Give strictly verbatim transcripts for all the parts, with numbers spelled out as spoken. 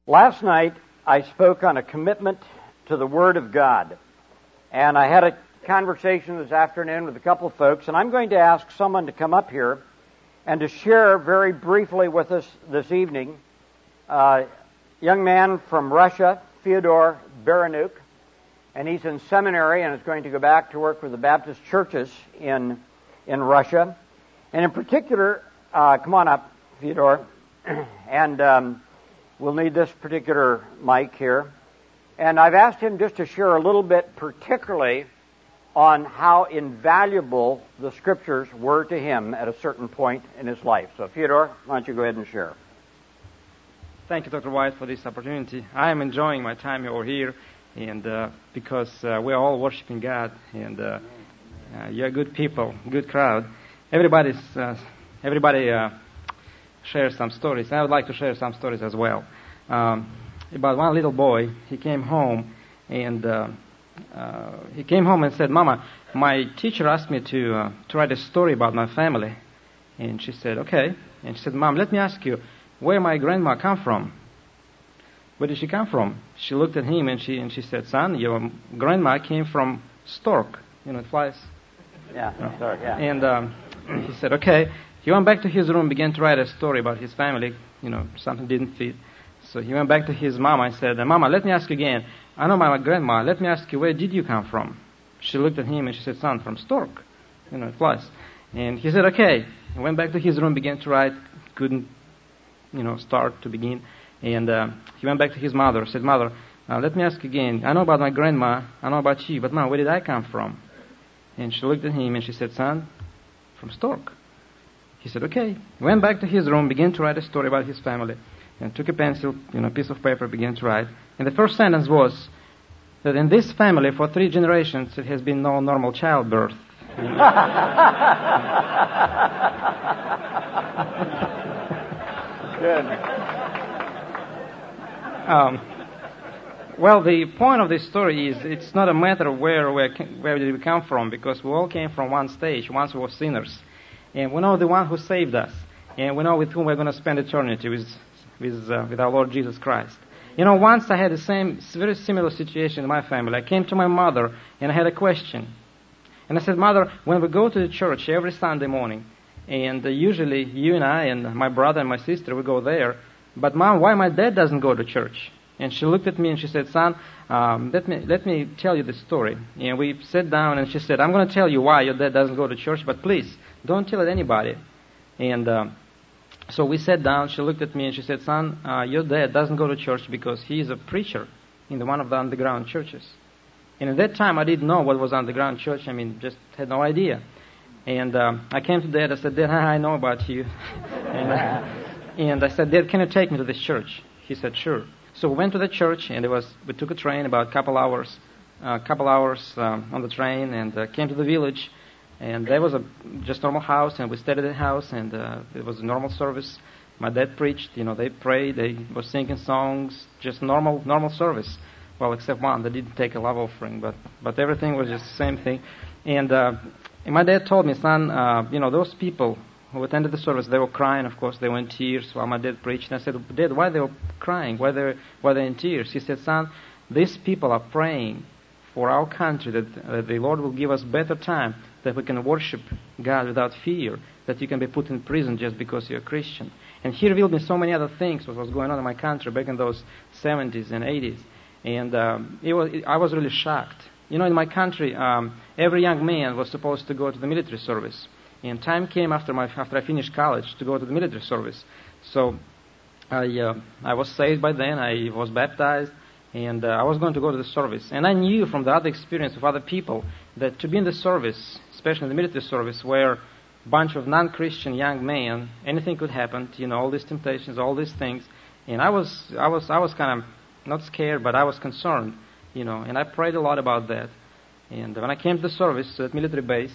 Last night, I spoke on a commitment to the Word of God. And I had a conversation this afternoon with a couple of folks, and I'm going to ask someone to come up here and to share very briefly with us this evening a young man from Russia, Fyodor Berenuk, and he's in seminary and is going to go back to work with the Baptist churches in in Russia. And in particular, uh, come on up, Fyodor, and um, we'll need this particular mic here. And I've asked him just to share a little bit particularly on how invaluable the Scriptures were to him at a certain point in his life. So, Fyodor, why don't you go ahead and share? Thank you, Doctor White, for this opportunity. I am enjoying my time over here, and uh, because uh, we're all worshiping God, and uh, uh, you're good people, good crowd. Everybody's, uh, everybody uh, shares some stories. I would like to share some stories as well. Um, about one little boy, he came home, and uh, uh, he came home and said, "Mama, my teacher asked me to, uh, to write a story about my family." And she said, "Okay." And she said, "Mom, let me ask you, where my grandma come from?" "Where did she come from?" She looked at him and she and she said, "Son, your grandma came from stork." You know, it flies. Yeah, you know. Stork, yeah. And um, he said, "Okay." He went back to his room, began to write a story about his family. You know, something didn't fit. So he went back to his mama and said, "Mama, let me ask you again. I know my grandma. Let me ask you, where did you come from?" She looked at him and she said, "Son, from stork." You know, it flies. And he said, "Okay." He went back to his room, began to write. Couldn't, you know, start to begin. And uh, he went back to his mother, said, "Mother, uh, let me ask again. I know about my grandma. I know about you. But, Mom, where did I come from?" And she looked at him and she said, "Son, from stork." He said, "Okay." He went back to his room, began to write a story about his family, and took a pencil, you know, a piece of paper, began to write. And the first sentence was that in this family, for three generations, it has been no normal childbirth. Good. Um, well, the point of this story is it's not a matter of where where where did we come from, because we all came from one stage. Once we were sinners, and we know the one who saved us, and we know with whom we're going to spend eternity, with with uh, with our Lord Jesus Christ. You know, once I had the same very similar situation in my family. I came to my mother and I had a question, and I said, "Mother, when we go to the church every Sunday morning, and uh, usually you and I and my brother and my sister, we go there. But Mom, why my dad doesn't go to church?" And she looked at me and she said, "Son, um, let me let me tell you the story." And we sat down and she said, "I'm going to tell you why your dad doesn't go to church, but please don't tell it anybody." And uh, so we sat down. She looked at me and she said, "Son, uh, your dad doesn't go to church because he is a preacher in the, one of the underground churches." And at that time, I didn't know what was underground church. I mean, just had no idea. And um, I came to Dad. I said, "Dad, I know about you." and, uh, and I said, "Dad, can you take me to this church?" He said, "Sure." So we went to the church, and it was we took a train about a couple hours, a uh, couple hours um, on the train, and uh, came to the village. And there was a just normal house, and we stayed at the house, and uh, it was a normal service. My dad preached. You know, they prayed, they were singing songs, just normal normal service. Well, except one, they didn't take a love offering, but but everything was just the same thing. And uh, And my dad told me, "Son, uh, you know, those people who attended the service, they were crying, of course, they were in tears while my dad preached." And I said, "Dad, why they were crying? Why they why they're in tears?" He said, "Son, these people are praying for our country, that uh, the Lord will give us better time, that we can worship God without fear, that you can be put in prison just because you're a Christian." And he revealed me so many other things, what was going on in my country back in those seventies and eighties. And um, it was, it, I was really shocked. You know, in my country, um, every young man was supposed to go to the military service. And time came after my after I finished college to go to the military service. So I uh, I was saved by then. I was baptized, and uh, I was going to go to the service. And I knew from the other experience of other people that to be in the service, especially in the military service, where a bunch of non-Christian young men, anything could happen. You know, all these temptations, all these things. And I was I was I was kind of not scared, but I was concerned. You know, and I prayed a lot about that. And when I came to the service at military base,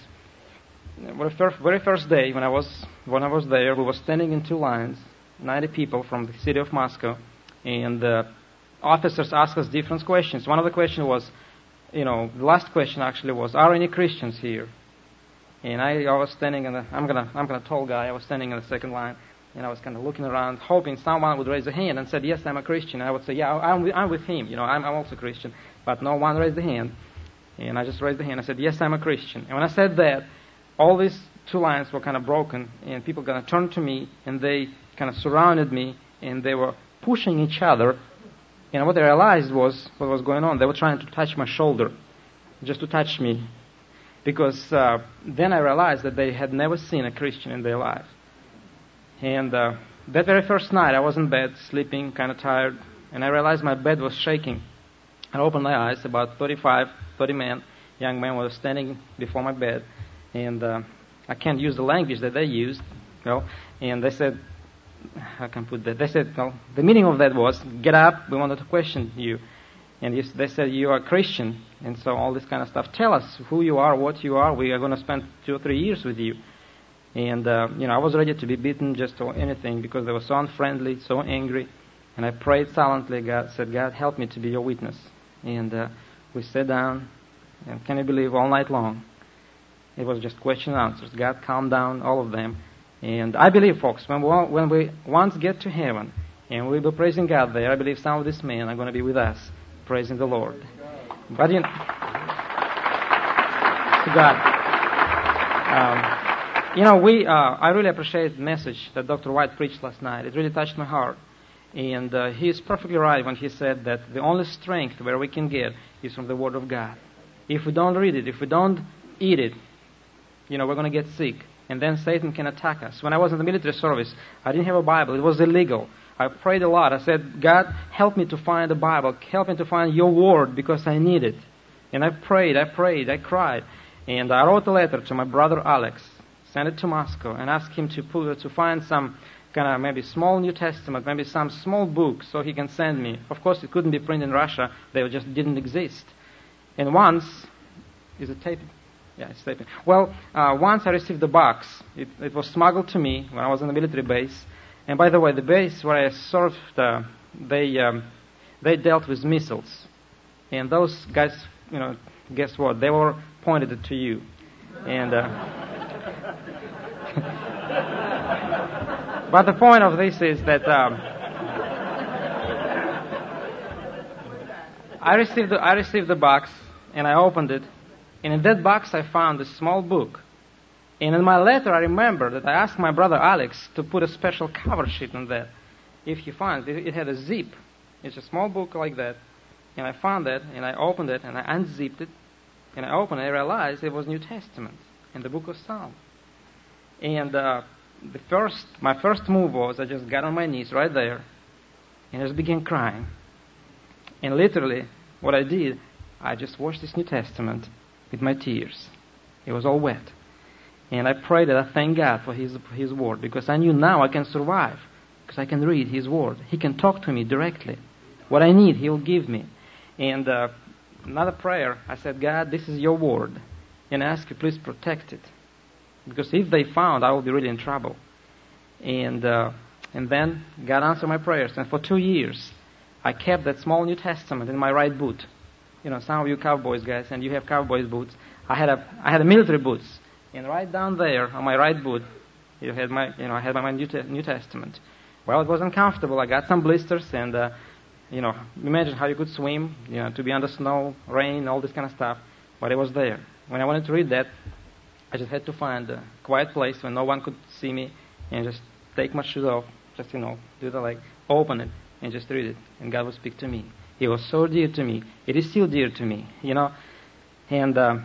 the first, very first day when I was when I was there, we were standing in two lines, ninety people from the city of Moscow, and the officers asked us different questions. One of the questions was, you know, the last question actually was, "Are any Christians here?" And I, I was standing in the, I'm gonna I'm gonna tall guy. I was standing in the second line, And I was kind of looking around, hoping someone would raise a hand and said, yes, I'm a Christian. And I would say, yeah, I'm with, I'm with him. You know, I'm, I'm also Christian. But no one raised a hand. And I just raised the hand. I said, yes, I'm a Christian. And when I said that, all these two lines were kind of broken, and people kind of turned to me, and they kind of surrounded me, and they were pushing each other. And what I realized was what was going on. They were trying to touch my shoulder, just to touch me. Because uh, then I realized that they had never seen a Christian in their lives. And uh, that very first night, I was in bed, sleeping, kind of tired, and I realized my bed was shaking. I opened my eyes. About thirty-five, thirty men, young men were standing before my bed, and uh, I can't use the language that they used, you know, and they said, how can I put that? They said, well, the meaning of that was, get up, we wanted to question you. And you, they said, you are a Christian, and so all this kind of stuff. Tell us who you are, what you are. We are going to spend two or three years with you. And, uh, you know, I was ready to be beaten just or anything because they were so unfriendly, so angry. And I prayed silently. God said, God, help me to be your witness. And uh, we sat down, and can you believe, all night long. It was just question and answers. God calmed down all of them. And I believe, folks, when we, when we once get to heaven and we'll be praising God there, I believe some of these men are going to be with us, praising the Lord. But, you know, to God. Um, You know, we, uh, I really appreciate the message that Doctor White preached last night. It really touched my heart. And uh, he is perfectly right when he said that the only strength where we can get is from the Word of God. If we don't read it, if we don't eat it, you know, we're going to get sick. And then Satan can attack us. When I was in the military service, I didn't have a Bible. It was illegal. I prayed a lot. I said, God, help me to find the Bible. Help me to find your Word because I need it. And I prayed, I prayed, I cried. And I wrote a letter to my brother Alex, sent it to Moscow, and asked him to put, to find some kind of maybe small New Testament, maybe some small book so he can send me. Of course, it couldn't be printed in Russia. They just didn't exist. And once, is it taping? Yeah, it's taping. Well, uh, once I received the box. It, it was smuggled to me when I was on the military base. And by the way, the base where I served, uh, they um, they dealt with missiles. And those guys, you know, guess what? They were pointed to you. And... Uh, But the point of this is that um, I received the, I received the box and I opened it, and in that box I found a small book. And in my letter I remember that I asked my brother Alex to put a special cover sheet on that. If he finds it, it had a zip. It's a small book like that, and I found that and I opened it and I unzipped it, and I opened it and I realized it was New Testament and the book of Psalms. And uh, the first, my first move was I just got on my knees right there, and I just began crying. And literally, what I did, I just washed this New Testament with my tears. It was all wet, and I prayed that I thank God for His His Word, because I knew now I can survive, because I can read His Word. He can talk to me directly. What I need, He will give me. And uh, another prayer, I said, God, this is Your Word, and I ask You, please protect it. Because if they found, I will be really in trouble. And uh, and then God answered my prayers. And for two years, I kept that small New Testament in my right boot. You know, some of you cowboys guys, and you have cowboys boots. I had a I had a military boots, and right down there on my right boot, you had my you know I had my New, te- New Testament. Well, it was uncomfortable. I got some blisters, and uh, you know, imagine how you could swim, you know, to be under snow, rain, all this kind of stuff. But it was there. When I wanted to read that, I just had to find a quiet place where no one could see me and just take my shoes off, just, you know, do the like, open it and just read it. And God would speak to me. He was so dear to me. It is still dear to me, you know. And uh,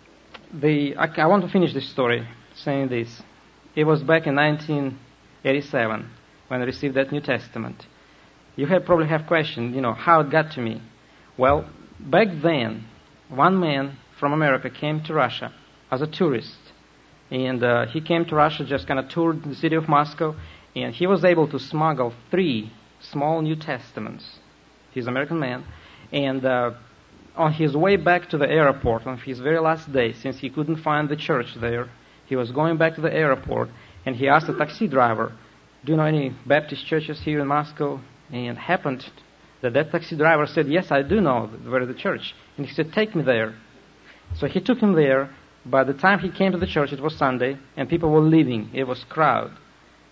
the I, I want to finish this story saying this. It was back in nineteen eighty-seven when I received that New Testament. You have probably have questioned, you know, how it got to me. Well, back then, one man from America came to Russia as a tourist. And uh, he came to Russia, just kind of toured the city of Moscow, and he was able to smuggle three small New Testaments. He's an American man. And uh, on his way back to the airport, on his very last day, since he couldn't find the church there, he was going back to the airport, and he asked the taxi driver, do you know any Baptist churches here in Moscow? And it happened that that taxi driver said, yes, I do know where is the church. And he said, take me there. So he took him there. By the time he came to the church, it was Sunday, and people were leaving. It was crowd.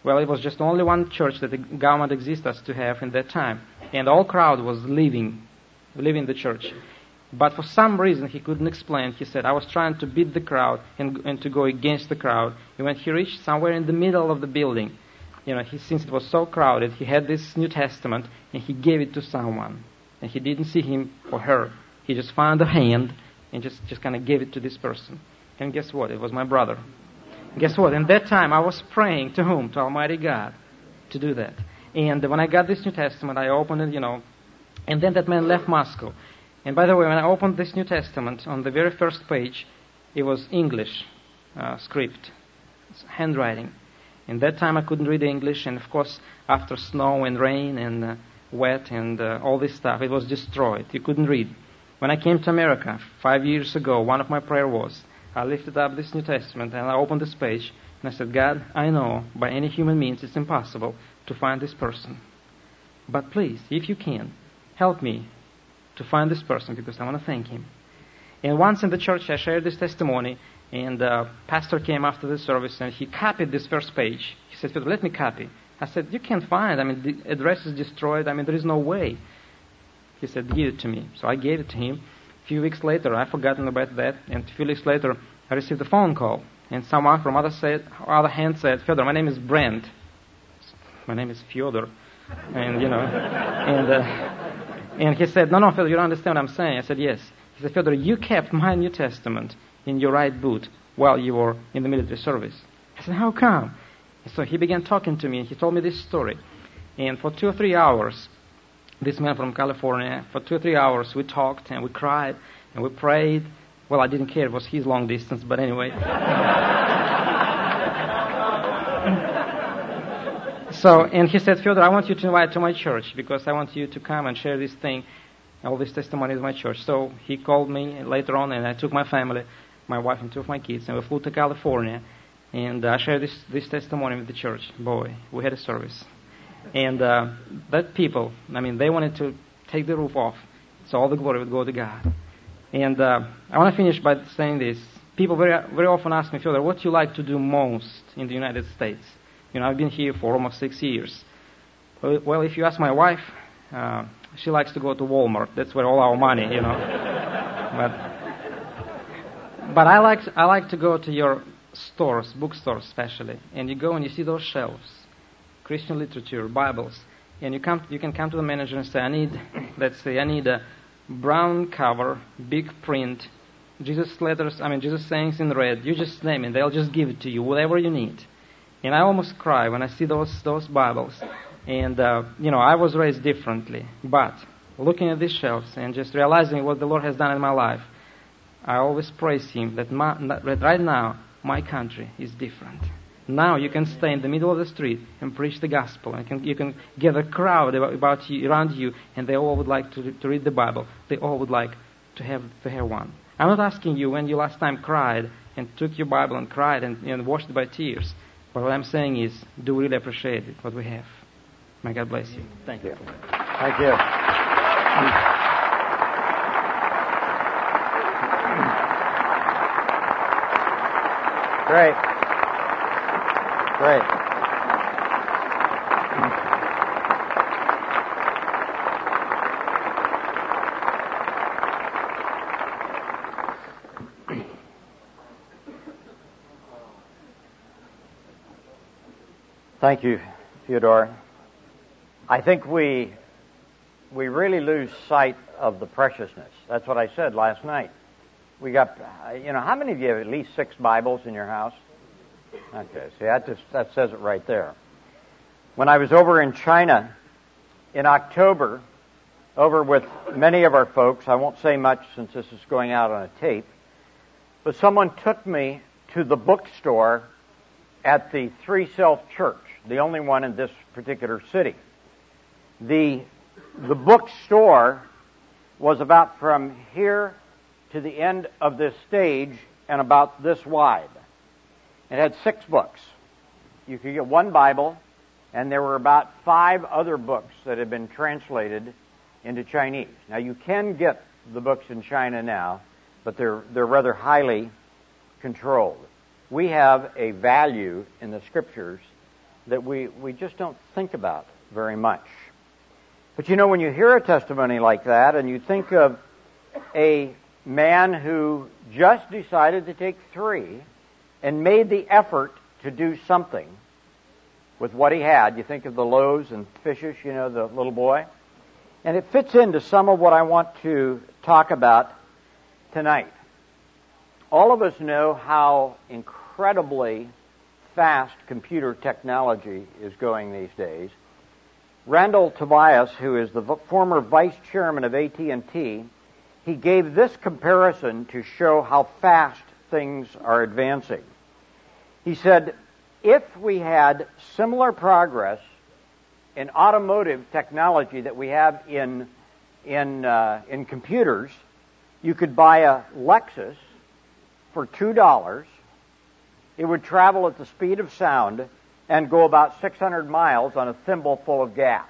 Well, it was just only one church that the government existed to have in that time. And the whole crowd was leaving, leaving the church. But for some reason he couldn't explain. He said, I was trying to beat the crowd and, and to go against the crowd. And when he reached somewhere in the middle of the building, you know, he, since it was so crowded, he had this New Testament and he gave it to someone. And he didn't see him or her. He just found a hand and just, just kind of gave it to this person. And guess what? It was my brother. And guess what? In that time, I was praying to whom? To Almighty God to do that. And when I got this New Testament, I opened it, you know, and then that man left Moscow. And by the way, when I opened this New Testament, on the very first page, it was English uh, script, it's handwriting. In that time, I couldn't read English, and of course, after snow and rain and uh, wet and uh, all this stuff, it was destroyed. You couldn't read. When I came to America five years ago, one of my prayer was, I lifted up this New Testament and I opened this page, and I said, God, I know by any human means it's impossible to find this person. But please, if you can, help me to find this person because I want to thank him. And once in the church, I shared this testimony, and the pastor came after the service, and he copied this first page. He said, let me copy. I said, you can't find. I mean, the address is destroyed. I mean, there is no way. He said, give it to me. So I gave it to him. A few weeks later, I'd forgotten about that, and a few weeks later, I received a phone call, and someone from other, said, other hand said, Fyodor, my name is Brent. My name is Fyodor. And, you know, and... Uh, And he said, no, no, Fyodor, you don't understand what I'm saying. I said, yes. He said, Fyodor, you kept my New Testament in your right boot while you were in the military service. I said, how come? And so he began talking to me, and he told me this story. And for two or three hours, this man from California, for two or three hours, we talked, and we cried, and we prayed. Well, I didn't care. It was his long distance, but anyway. So, and he said, Fyodor, I want you to invite to my church because I want you to come and share this thing, all this testimony with my church. So he called me later on, and I took my family, my wife and two of my kids, and we flew to California, and I shared this, this testimony with the church. Boy, we had a service. And uh, that people, I mean, they wanted to take the roof off, so all the glory would go to God. And uh, I want to finish by saying this. People very, very often ask me, Fyodor, what do you like to do most in the United States? You know, I've been here for almost six years. Well, if you ask my wife, uh, she likes to go to Walmart. That's where all our money, you know. but but I like I like to go to your stores, bookstores especially, and you go and you see those shelves, Christian literature, Bibles, and you come you can come to the manager and say, I need, let's say, I need a brown cover, big print, Jesus letters, I mean Jesus sayings in red. You just name it, they'll just give it to you, whatever you need. And I almost cry when I see those those Bibles. And, uh, you know, I was raised differently. But looking at these shelves and just realizing what the Lord has done in my life, I always praise Him that, my, that right now my country is different. Now you can stay in the middle of the street and preach the gospel. And can, you can get a crowd about, about you, around you, and they all would like to, to read the Bible. They all would like to have, to have one. I'm not asking you when you last time cried and took your Bible and cried and, and washed it by tears. But what I'm saying is, do we really appreciate it, what we have? May God bless you. Thank you. Thank you. Great. Great. Thank you, Fyodor. I think we we really lose sight of the preciousness. That's what I said last night. We got, you know, how many of you have at least six Bibles in your house? Okay, see, that just that says it right there. When I was over in China in October, over with many of our folks, I won't say much since this is going out on a tape, but someone took me to the bookstore at the Three Self Church, the only one in this particular city. The the bookstore was about from here to the end of this stage and about this wide. It had six books. You could get one Bible, and there were about five other books that had been translated into Chinese. Now you can get the books in China now, but they're they're rather highly controlled. We have a value in the Scriptures that we, we just don't think about very much. But you know, when you hear a testimony like that and you think of a man who just decided to take three and made the effort to do something with what he had, you think of the loaves and fishes, you know, the little boy. And it fits into some of what I want to talk about tonight. All of us know how incredibly fast computer technology is going these days. Randall Tobias, who is the former vice chairman of A T and T, he gave this comparison to show how fast things are advancing. He said, if we had similar progress in automotive technology that we have in in uh, in computers, you could buy a Lexus for two dollars. It would travel at the speed of sound and go about six hundred miles on a thimble full of gas.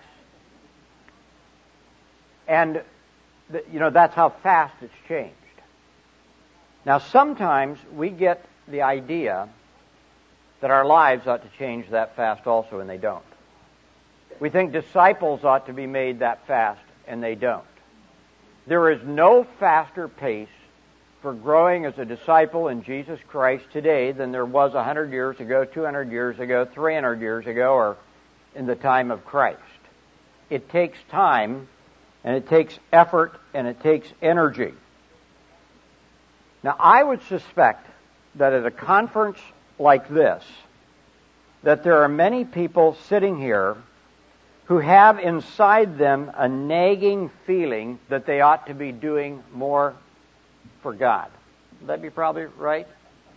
And, you know, that's how fast it's changed. Now, sometimes we get the idea that our lives ought to change that fast also, and they don't. We think disciples ought to be made that fast, and they don't. There is no faster pace for growing as a disciple in Jesus Christ today than there was one hundred years ago, two hundred years ago, three hundred years ago, or in the time of Christ. It takes time, and it takes effort, and it takes energy. Now, I would suspect that at a conference like this, that there are many people sitting here who have inside them a nagging feeling that they ought to be doing more for God. Would that be probably right?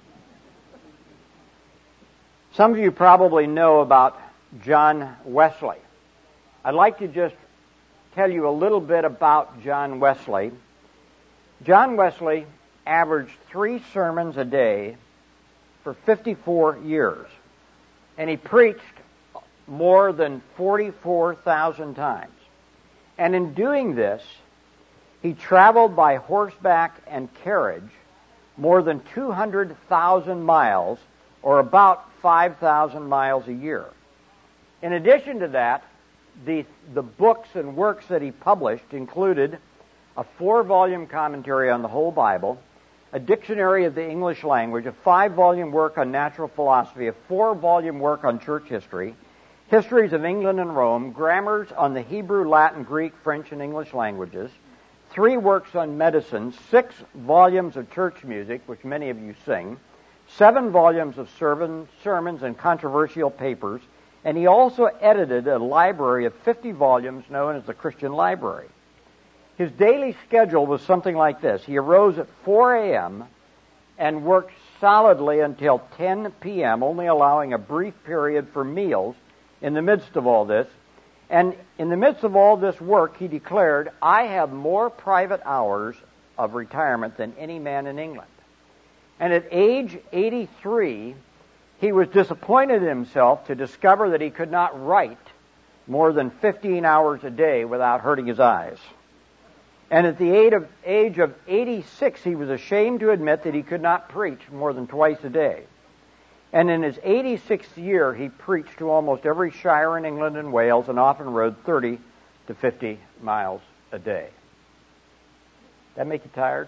Some of you probably know about John Wesley. I'd like to just tell you a little bit about John Wesley. John Wesley averaged three sermons a day for fifty-four years, and he preached more than forty-four thousand times. And in doing this, he traveled by horseback and carriage more than two hundred thousand miles, or about five thousand miles a year. In addition to that, the, the books and works that he published included a four-volume commentary on the whole Bible, a dictionary of the English language, a five-volume work on natural philosophy, a four-volume work on church history, histories of England and Rome, grammars on the Hebrew, Latin, Greek, French, and English languages, three works on medicine, six volumes of church music, which many of you sing, seven volumes of sermon, sermons and controversial papers, and he also edited a library of fifty volumes known as the Christian Library. His daily schedule was something like this. He arose at four a.m. and worked solidly until ten p.m., only allowing a brief period for meals in the midst of all this. And in the midst of all this work, he declared, I have more private hours of retirement than any man in England. And at age eighty-three, he was disappointed in himself to discover that he could not write more than fifteen hours a day without hurting his eyes. And at the age of, age of eighty-six, he was ashamed to admit that he could not preach more than twice a day. And in his eighty-sixth year, he preached to almost every shire in England and Wales and often rode thirty to fifty miles a day. That make you tired?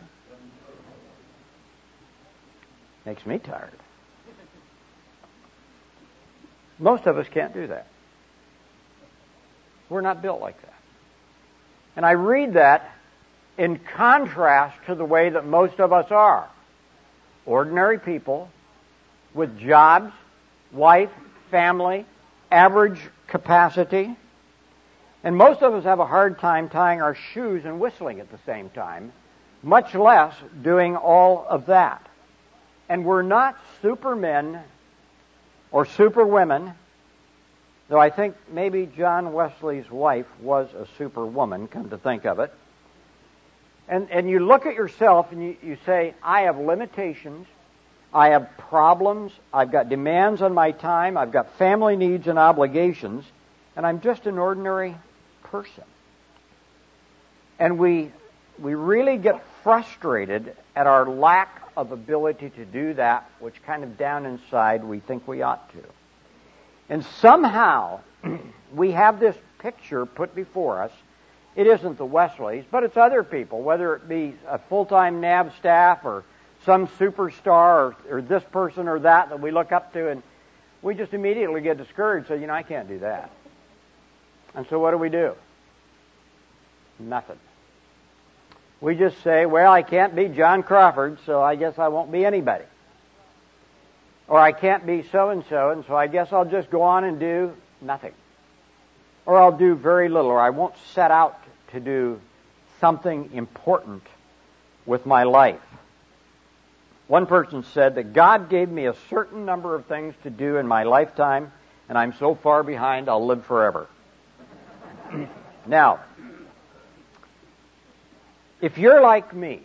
Makes me tired. Most of us can't do that. We're not built like that. And I read that in contrast to the way that most of us are. Ordinary people with jobs, wife, family, average capacity. And most of us have a hard time tying our shoes and whistling at the same time, much less doing all of that. And we're not supermen or superwomen, though I think maybe John Wesley's wife was a superwoman, come to think of it. And, and you look at yourself and you, you say, I have limitations, I have problems, I've got demands on my time, I've got family needs and obligations, and I'm just an ordinary person. And we we really get frustrated at our lack of ability to do that which kind of down inside we think we ought to. And somehow we have this picture put before us. It isn't the Wesleys, but it's other people, whether it be a full-time N A B staff or some superstar or, or this person or that that we look up to, and we just immediately get discouraged. So, you know, I can't do that. And so what do we do? Nothing. We just say, well, I can't be John Crawford, so I guess I won't be anybody. Or I can't be so-and-so, and so I guess I'll just go on and do nothing. Or I'll do very little, or I won't set out to do something important with my life. One person said that God gave me a certain number of things to do in my lifetime, and I'm so far behind I'll live forever. Now, if you're like me,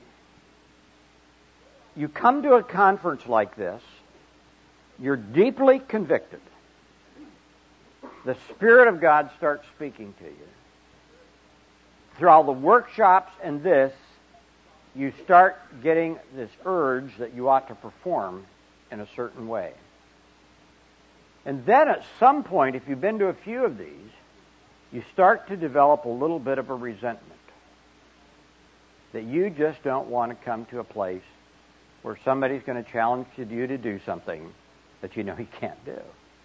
you come to a conference like this, you're deeply convicted. The Spirit of God starts speaking to you. Through all the workshops and this, you start getting this urge that you ought to perform in a certain way. And then at some point, if you've been to a few of these, you start to develop a little bit of a resentment that you just don't want to come to a place where somebody's going to challenge you to do something that you know you can't do.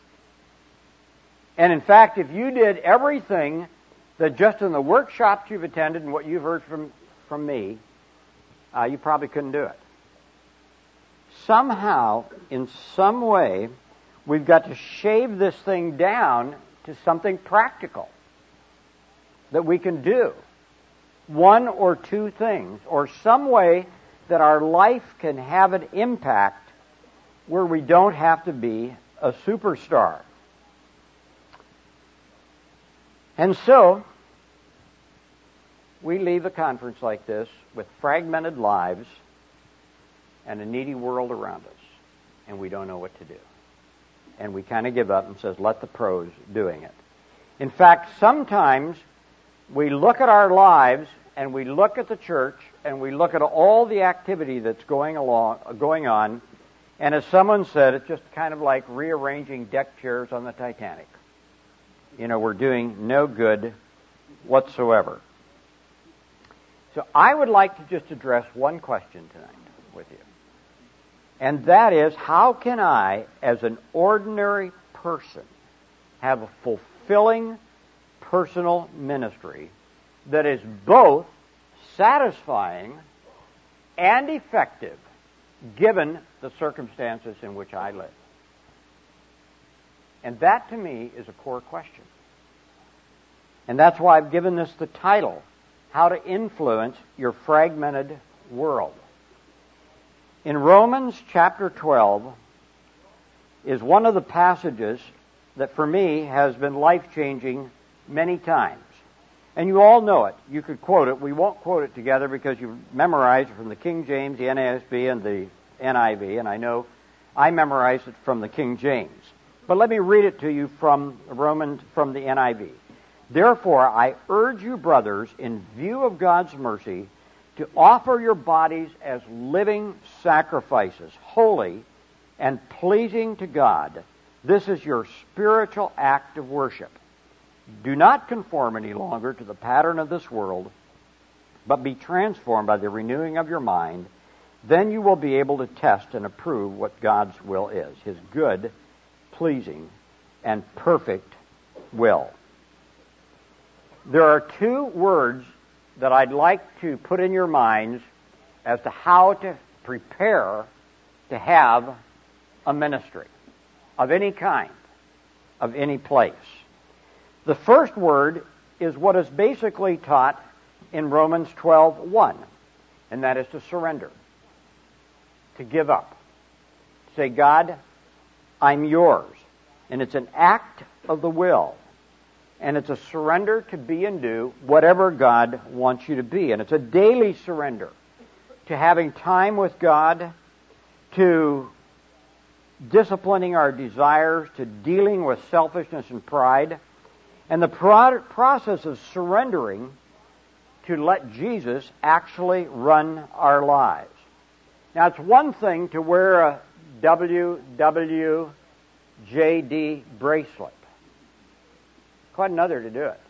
And in fact, if you did everything that just in the workshops you've attended and what you've heard from, from me, uh, you probably couldn't do it. Somehow, in some way, we've got to shave this thing down to something practical that we can do. One or two things, or some way that our life can have an impact where we don't have to be a superstar. And so, we leave a conference like this with fragmented lives and a needy world around us, and we don't know what to do. And we kind of give up and says, let the pros doing it. In fact, sometimes we look at our lives and we look at the church and we look at all the activity that's going along, going on, and as someone said, it's just kind of like rearranging deck chairs on the Titanic. You know, we're doing no good whatsoever. So I would like to just address one question tonight with you. And that is, how can I, as an ordinary person, have a fulfilling personal ministry that is both satisfying and effective given the circumstances in which I live? And that, to me, is a core question. And that's why I've given this the title, How to Influence Your Fragmented World. In Romans chapter twelve is one of the passages that for me has been life-changing many times. And you all know it. You could quote it. We won't quote it together because you've memorized it from the King James, the N A S B, and the N I V, and I know I memorized it from the King James. But let me read it to you from Romans, from the N I V. Therefore, I urge you, brothers, in view of God's mercy, to offer your bodies as living sacrifices, holy and pleasing to God. This is your spiritual act of worship. Do not conform any longer to the pattern of this world, but be transformed by the renewing of your mind. Then you will be able to test and approve what God's will is, His good, pleasing, and perfect will. There are two words that I'd like to put in your minds as to how to prepare to have a ministry of any kind, of any place. The first word is what is basically taught in Romans twelve one, and that is to surrender, to give up. Say, God, I'm yours. And it's an act of the will. And it's a surrender to be and do whatever God wants you to be. And it's a daily surrender to having time with God, to disciplining our desires, to dealing with selfishness and pride, and the pro- process of surrendering to let Jesus actually run our lives. Now, it's one thing to wear a W W J D Bracelet. Quite another to do it.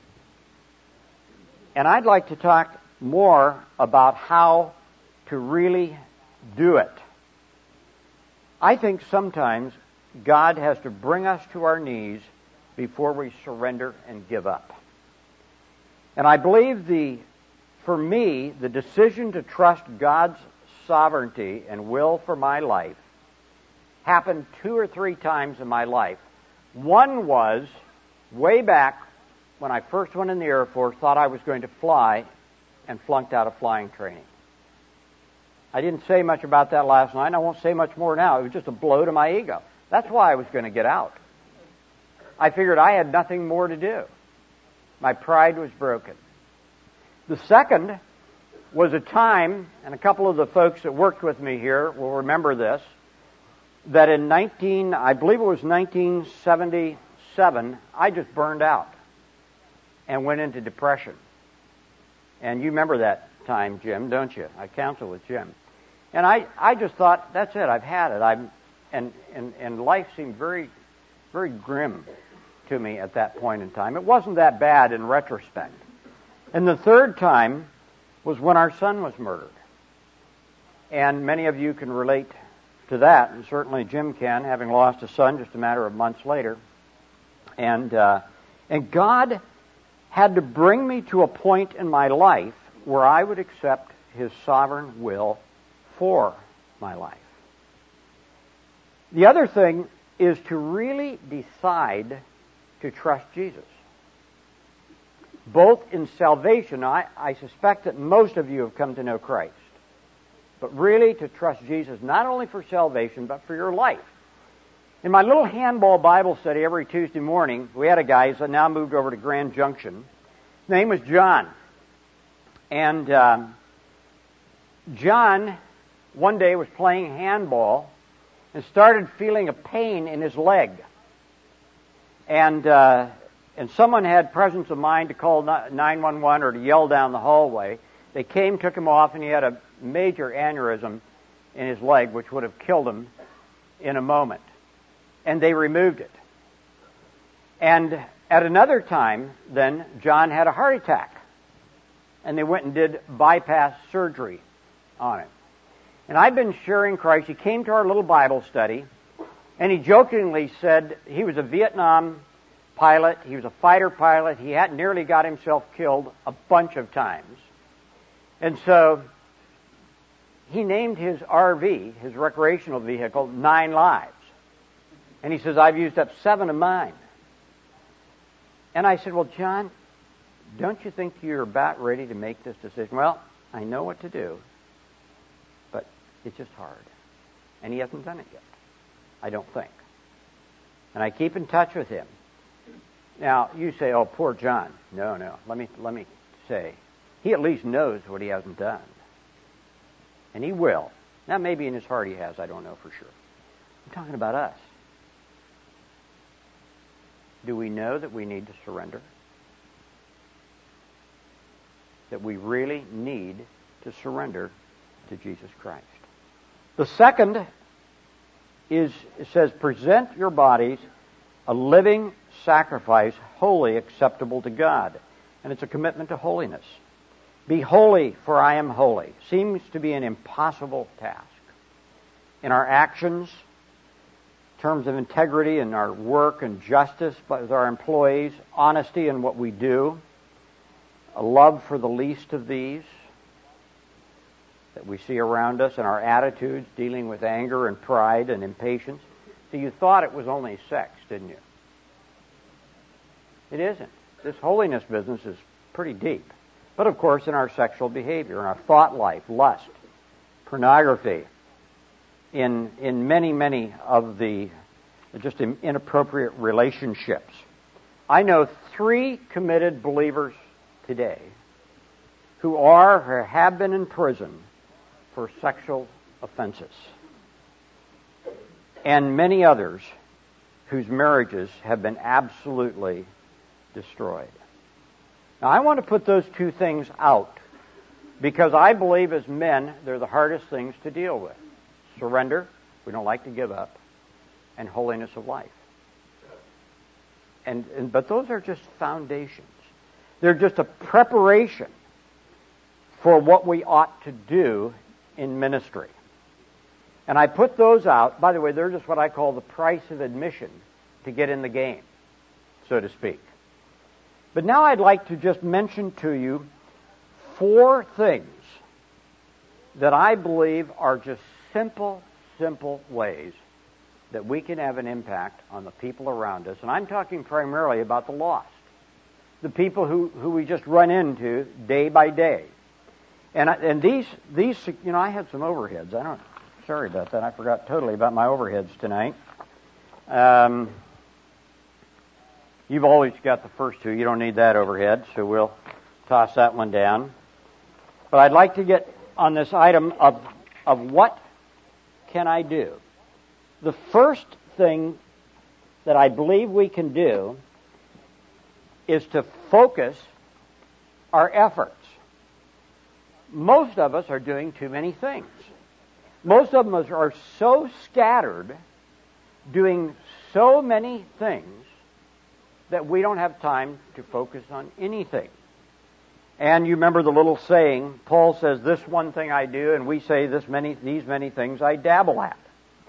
And I'd like to talk more about how to really do it. I think sometimes God has to bring us to our knees before we surrender and give up. And I believe the, for me, the decision to trust God's sovereignty and will for my life happened two or three times in my life. One was way back when I first went in the Air Force, thought I was going to fly, and flunked out of flying training. I didn't say much about that last night, and I won't say much more now. It was just a blow to my ego. That's why I was going to get out. I figured I had nothing more to do. My pride was broken. The second was a time, and a couple of the folks that worked with me here will remember this, that in nineteen, I believe it was nineteen seventy-seven, I just burned out and went into depression. And you remember that time, Jim, don't you? I counseled with Jim. And I, I just thought, that's it, I've had it. I'm, and, and, and life seemed very, very grim to me at that point in time. It wasn't that bad in retrospect. And the third time was when our son was murdered. And many of you can relate to that, and certainly Jim can, having lost a son just a matter of months later. And, uh, and God had to bring me to a point in my life where I would accept His sovereign will for my life. The other thing is to really decide to trust Jesus. Both in salvation, I, I suspect that most of you have come to know Christ, but really to trust Jesus not only for salvation, but for your life. In my little handball Bible study every Tuesday morning, we had a guy who's now moved over to Grand Junction. His name was John. And um, John, one day, was playing handball and started feeling a pain in his leg. And uh, and someone had presence of mind to call nine one one or to yell down the hallway. They came, took him off, and he had a major aneurysm in his leg, which would have killed him in a moment. And they removed it. And at another time, then, John had a heart attack. And they went and did bypass surgery on him. And I've been sharing Christ. He came to our little Bible study, and he jokingly said he was a Vietnam pilot. He was a fighter pilot. He had nearly got himself killed a bunch of times. And so he named his R V, his recreational vehicle, Nine Lives. And he says, I've used up seven of mine. And I said, well, John, don't you think you're about ready to make this decision? Well, I know what to do, but it's just hard. And he hasn't done it yet, I don't think. And I keep in touch with him. Now, you say, oh, poor John. No, no. Let me, let me say, he at least knows what he hasn't done. And he will. Now, maybe in his heart he has. I don't know for sure. I'm talking about us. Do we know that we need to surrender? That we really need to surrender to Jesus Christ. The second is, it says, present your bodies a living sacrifice, wholly acceptable to God. And it's a commitment to holiness. Be holy, for I am holy. Seems to be an impossible task. In our actions, in terms of integrity in our work and justice with our employees, honesty in what we do, a love for the least of these that we see around us, and our attitudes dealing with anger and pride and impatience. So you thought it was only sex, didn't you? It isn't. This holiness business is pretty deep. But of course, in our sexual behavior, in our thought life, lust, pornography, in in many, many of the just inappropriate relationships. I know three committed believers today who are or have been in prison for sexual offenses, and many others whose marriages have been absolutely destroyed. Now, I want to put those two things out because I believe as men they're the hardest things to deal with. Surrender, we don't like to give up, and holiness of life. And, and but those are just foundations. They're just a preparation for what we ought to do in ministry. And I put those out. By the way, they're just what I call the price of admission to get in the game, so to speak. But now I'd like to just mention to you four things that I believe are just simple, simple ways that we can have an impact on the people around us. And I'm talking primarily about the lost, the people who, who we just run into day by day. And I, and these, these, you know, I had some overheads. I don't, sorry about that. I forgot totally about my overheads tonight. Um, you've always got the first two. You don't need that overhead, so we'll toss that one down. But I'd like to get on this item of, of what can I do? The first thing that I believe we can do is to focus our efforts. Most of us are doing too many things. Most of us are so scattered, doing so many things, that we don't have time to focus on anything. And you remember the little saying, Paul says, this one thing I do, and we say this many, these many things I dabble at.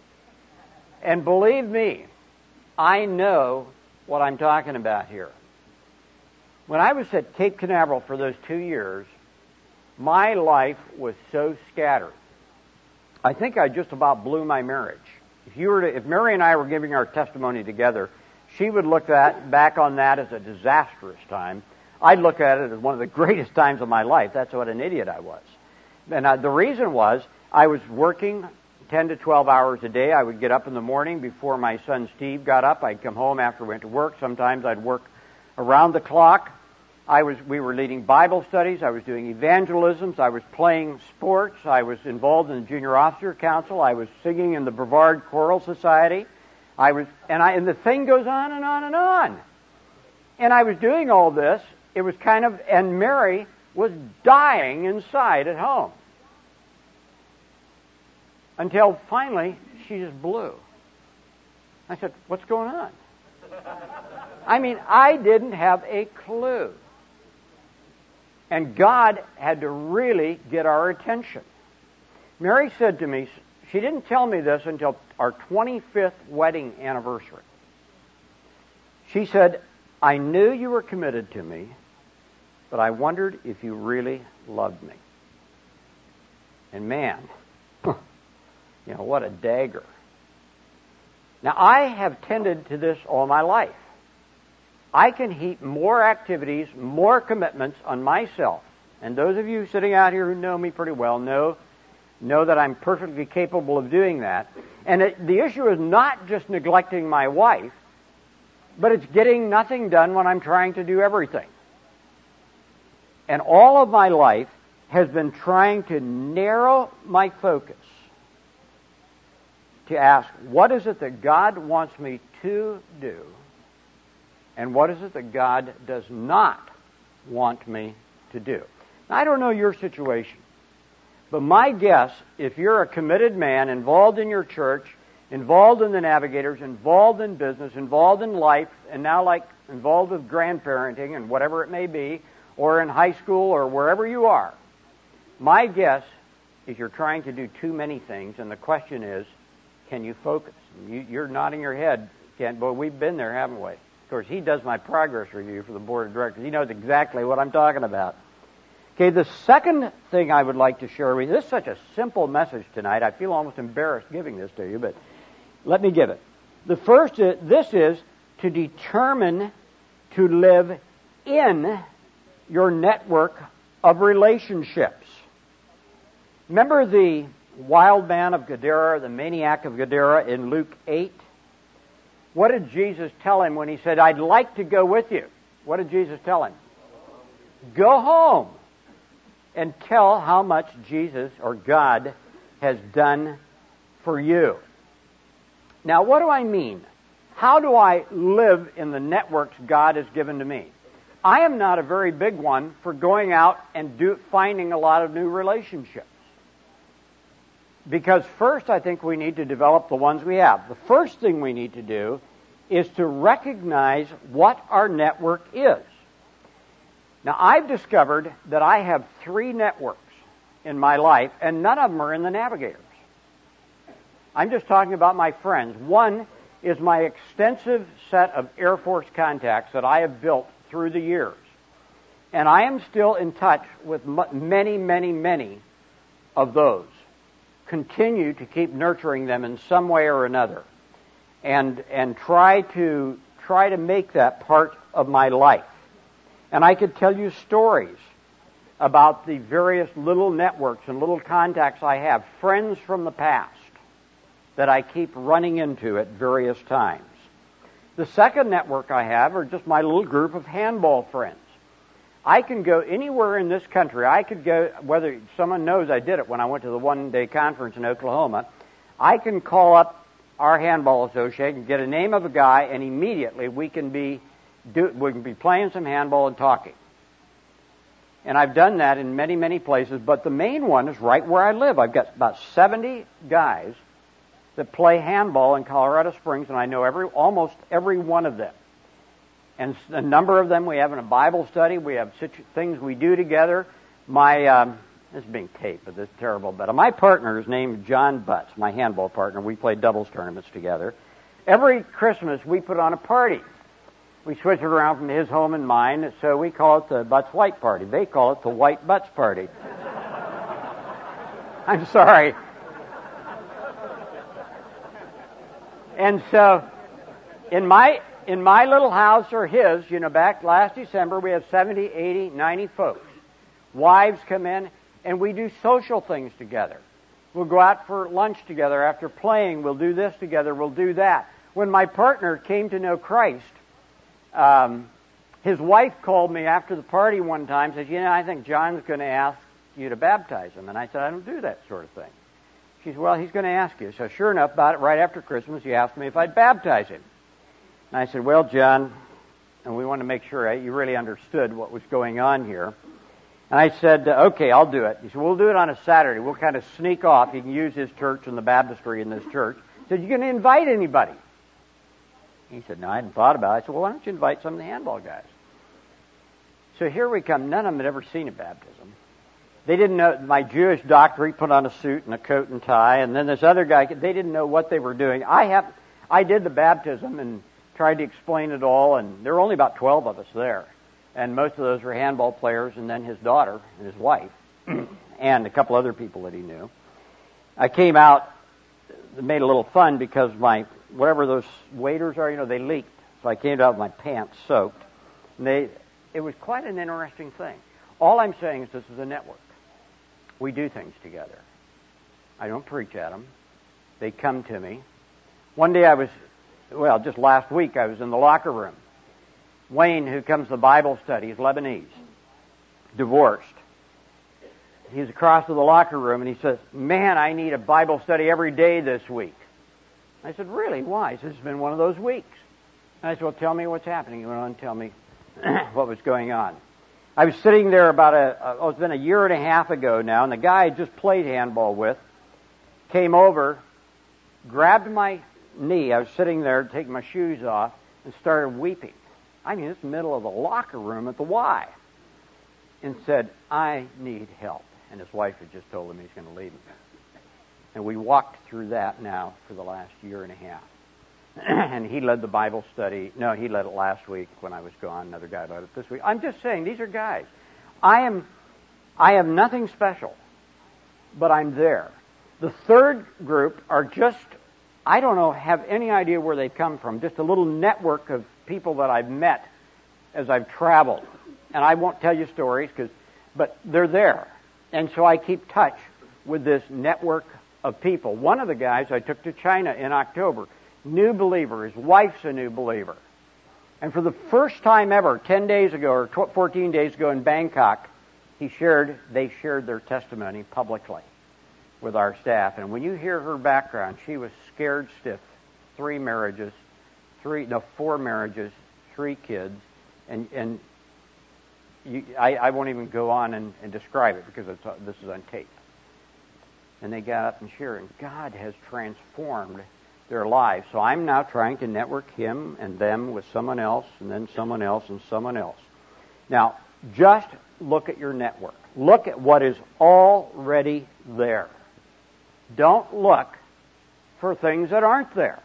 And believe me, I know what I'm talking about here. When I was at Cape Canaveral for those two years, my life was so scattered. I think I just about blew my marriage. If you were to, if Mary and I were giving our testimony together, she would look at, back on that as a disastrous time. I'd look at it as one of the greatest times of my life. That's what an idiot I was. And I, the reason was, I was working ten to twelve hours a day. I would get up in the morning before my son Steve got up. I'd come home after we went to work. Sometimes I'd work around the clock. I was, we were leading Bible studies. I was doing evangelisms. I was playing sports. I was involved in the Junior Officer Council. I was singing in the Brevard Choral Society. I was, and I, and the thing goes on and on and on. And I was doing all this. It was kind of, and Mary was dying inside at home. Until finally, she just blew. I said, what's going on? I mean, I didn't have a clue. And God had to really get our attention. Mary said to me, she didn't tell me this until our twenty-fifth wedding anniversary. She said, I knew you were committed to me, but I wondered if you really loved me. And man, you know, what a dagger. Now, I have tended to this all my life. I can heap more activities, more commitments on myself. And those of you sitting out here who know me pretty well know, know that I'm perfectly capable of doing that. And it, the issue is not just neglecting my wife, but it's getting nothing done when I'm trying to do everything. And all of my life has been trying to narrow my focus to ask, what is it that God wants me to do? And what is it that God does not want me to do? Now, I don't know your situation, but my guess, if you're a committed man involved in your church, involved in the Navigators, involved in business, involved in life, and now like involved with grandparenting and whatever it may be, or in high school or wherever you are, my guess is you're trying to do too many things, and the question is, can you focus? You, you're nodding your head, Ken. Boy, we've been there, haven't we? Of course, he does my progress review for the board of directors. He knows exactly what I'm talking about. Okay, the second thing I would like to share with you, this is such a simple message tonight. I feel almost embarrassed giving this to you, but let me give it. The first is, this is to determine to live in your network of relationships. Remember the wild man of Gadara, the maniac of Gadara in Luke eight? What did Jesus tell him when he said, I'd like to go with you? What did Jesus tell him? Go home and tell how much Jesus or God has done for you. Now, what do I mean? How do I live in the networks God has given to me? I am not a very big one for going out and do, finding a lot of new relationships. Because first, I think we need to develop the ones we have. The first thing we need to do is to recognize what our network is. Now, I've discovered that I have three networks in my life, and none of them are in the Navigators. I'm just talking about my friends. One is my extensive set of Air Force contacts that I have built through the years. And I am still in touch with many, many, many of those. Continue to keep nurturing them in some way or another. And and try to try to make that part of my life. And I could tell you stories about the various little networks and little contacts I have, friends from the past that I keep running into at various times. The second network I have are just my little group of handball friends. I can go anywhere in this country. I could go, whether someone knows I did it when I went to the one-day conference in Oklahoma, I can call up our handball association, get a name of a guy, and immediately we can be do, we can be playing some handball and talking. And I've done that in many, many places, but the main one is right where I live. I've got about seventy guys that play handball in Colorado Springs, and I know every almost every one of them. And a number of them we have in a Bible study. We have situ- things we do together. My um, this is being taped, but this is terrible. But my partner is named John Butts, my handball partner. We play doubles tournaments together. Every Christmas we put on a party. We switch it around from his home and mine, so we call it the Butts White Party. They call it the White Butts Party. I'm sorry. And so, in my in my little house or his, you know, back last December, we have seventy, eighty, ninety folks. Wives come in, and we do social things together. We'll go out for lunch together after playing. We'll do this together. We'll do that. When my partner came to know Christ, um, his wife called me after the party one time and said, you know, I think John's going to ask you to baptize him. And I said, I don't do that sort of thing. She said, well, he's going to ask you. So sure enough, about it right after Christmas, he asked me if I'd baptize him. And I said, well, John, and we want to make sure you really understood what was going on here. And I said, okay, I'll do it. He said, we'll do it on a Saturday. We'll kind of sneak off. He can use his church and the baptistry in this church. He said, you going to invite anybody? He said, no, I hadn't thought about it. I said, well, why don't you invite some of the handball guys? So here we come. None of them had ever seen a baptism. They didn't know. My Jewish doctor, he put on a suit and a coat and tie. And then this other guy, they didn't know what they were doing. I have, I did the baptism and tried to explain it all. And there were only about twelve of us there. And most of those were handball players, and then his daughter and his wife, and a couple other people that he knew. I came out, made a little fun because my, whatever those waders are, you know, they leaked. So I came out with my pants soaked. And they, it was quite an interesting thing. All I'm saying is this is a network. We do things together. I don't preach at them. They come to me. One day I was, well, just last week I was in the locker room. Wayne, who comes to Bible study, is Lebanese, divorced. He's across to the locker room, and he says, man, I need a Bible study every day this week. I said, really? Why? He says, it's been one of those weeks. And I said, well, tell me what's happening. He went on and tell me what was going on. I was sitting there about a, oh, it's been a year and a half ago now, and the guy I just played handball with came over, grabbed my knee. I was sitting there taking my shoes off and started weeping. I mean, it's the middle of the locker room at the Y. And said, I need help. And his wife had just told him he's going to leave him. And we walked through that now for the last year and a half. And he led the Bible study. No, he led it last week when I was gone. Another guy led it this week. I'm just saying, these are guys. I am, I have nothing special, but I'm there. The third group are just, I don't know, have any idea where they come from. Just a little network of people that I've met as I've traveled. And I won't tell you stories, cause, but they're there. And so I keep touch with this network of people. One of the guys I took to China in October, new believer. His wife's a new believer. And for the first time ever, ten days ago or fourteen days ago in Bangkok, he shared, they shared their testimony publicly with our staff. And when you hear her background, she was scared stiff. Three marriages, three, no, four marriages, three kids, and and you, I, I won't even go on and, and describe it because it's, this is on tape. And they got up and shared, and God has transformed their lives. So I'm now trying to network him and them with someone else, and then someone else, and someone else. Now, just look at your network. Look at what is already there. Don't look for things that aren't there.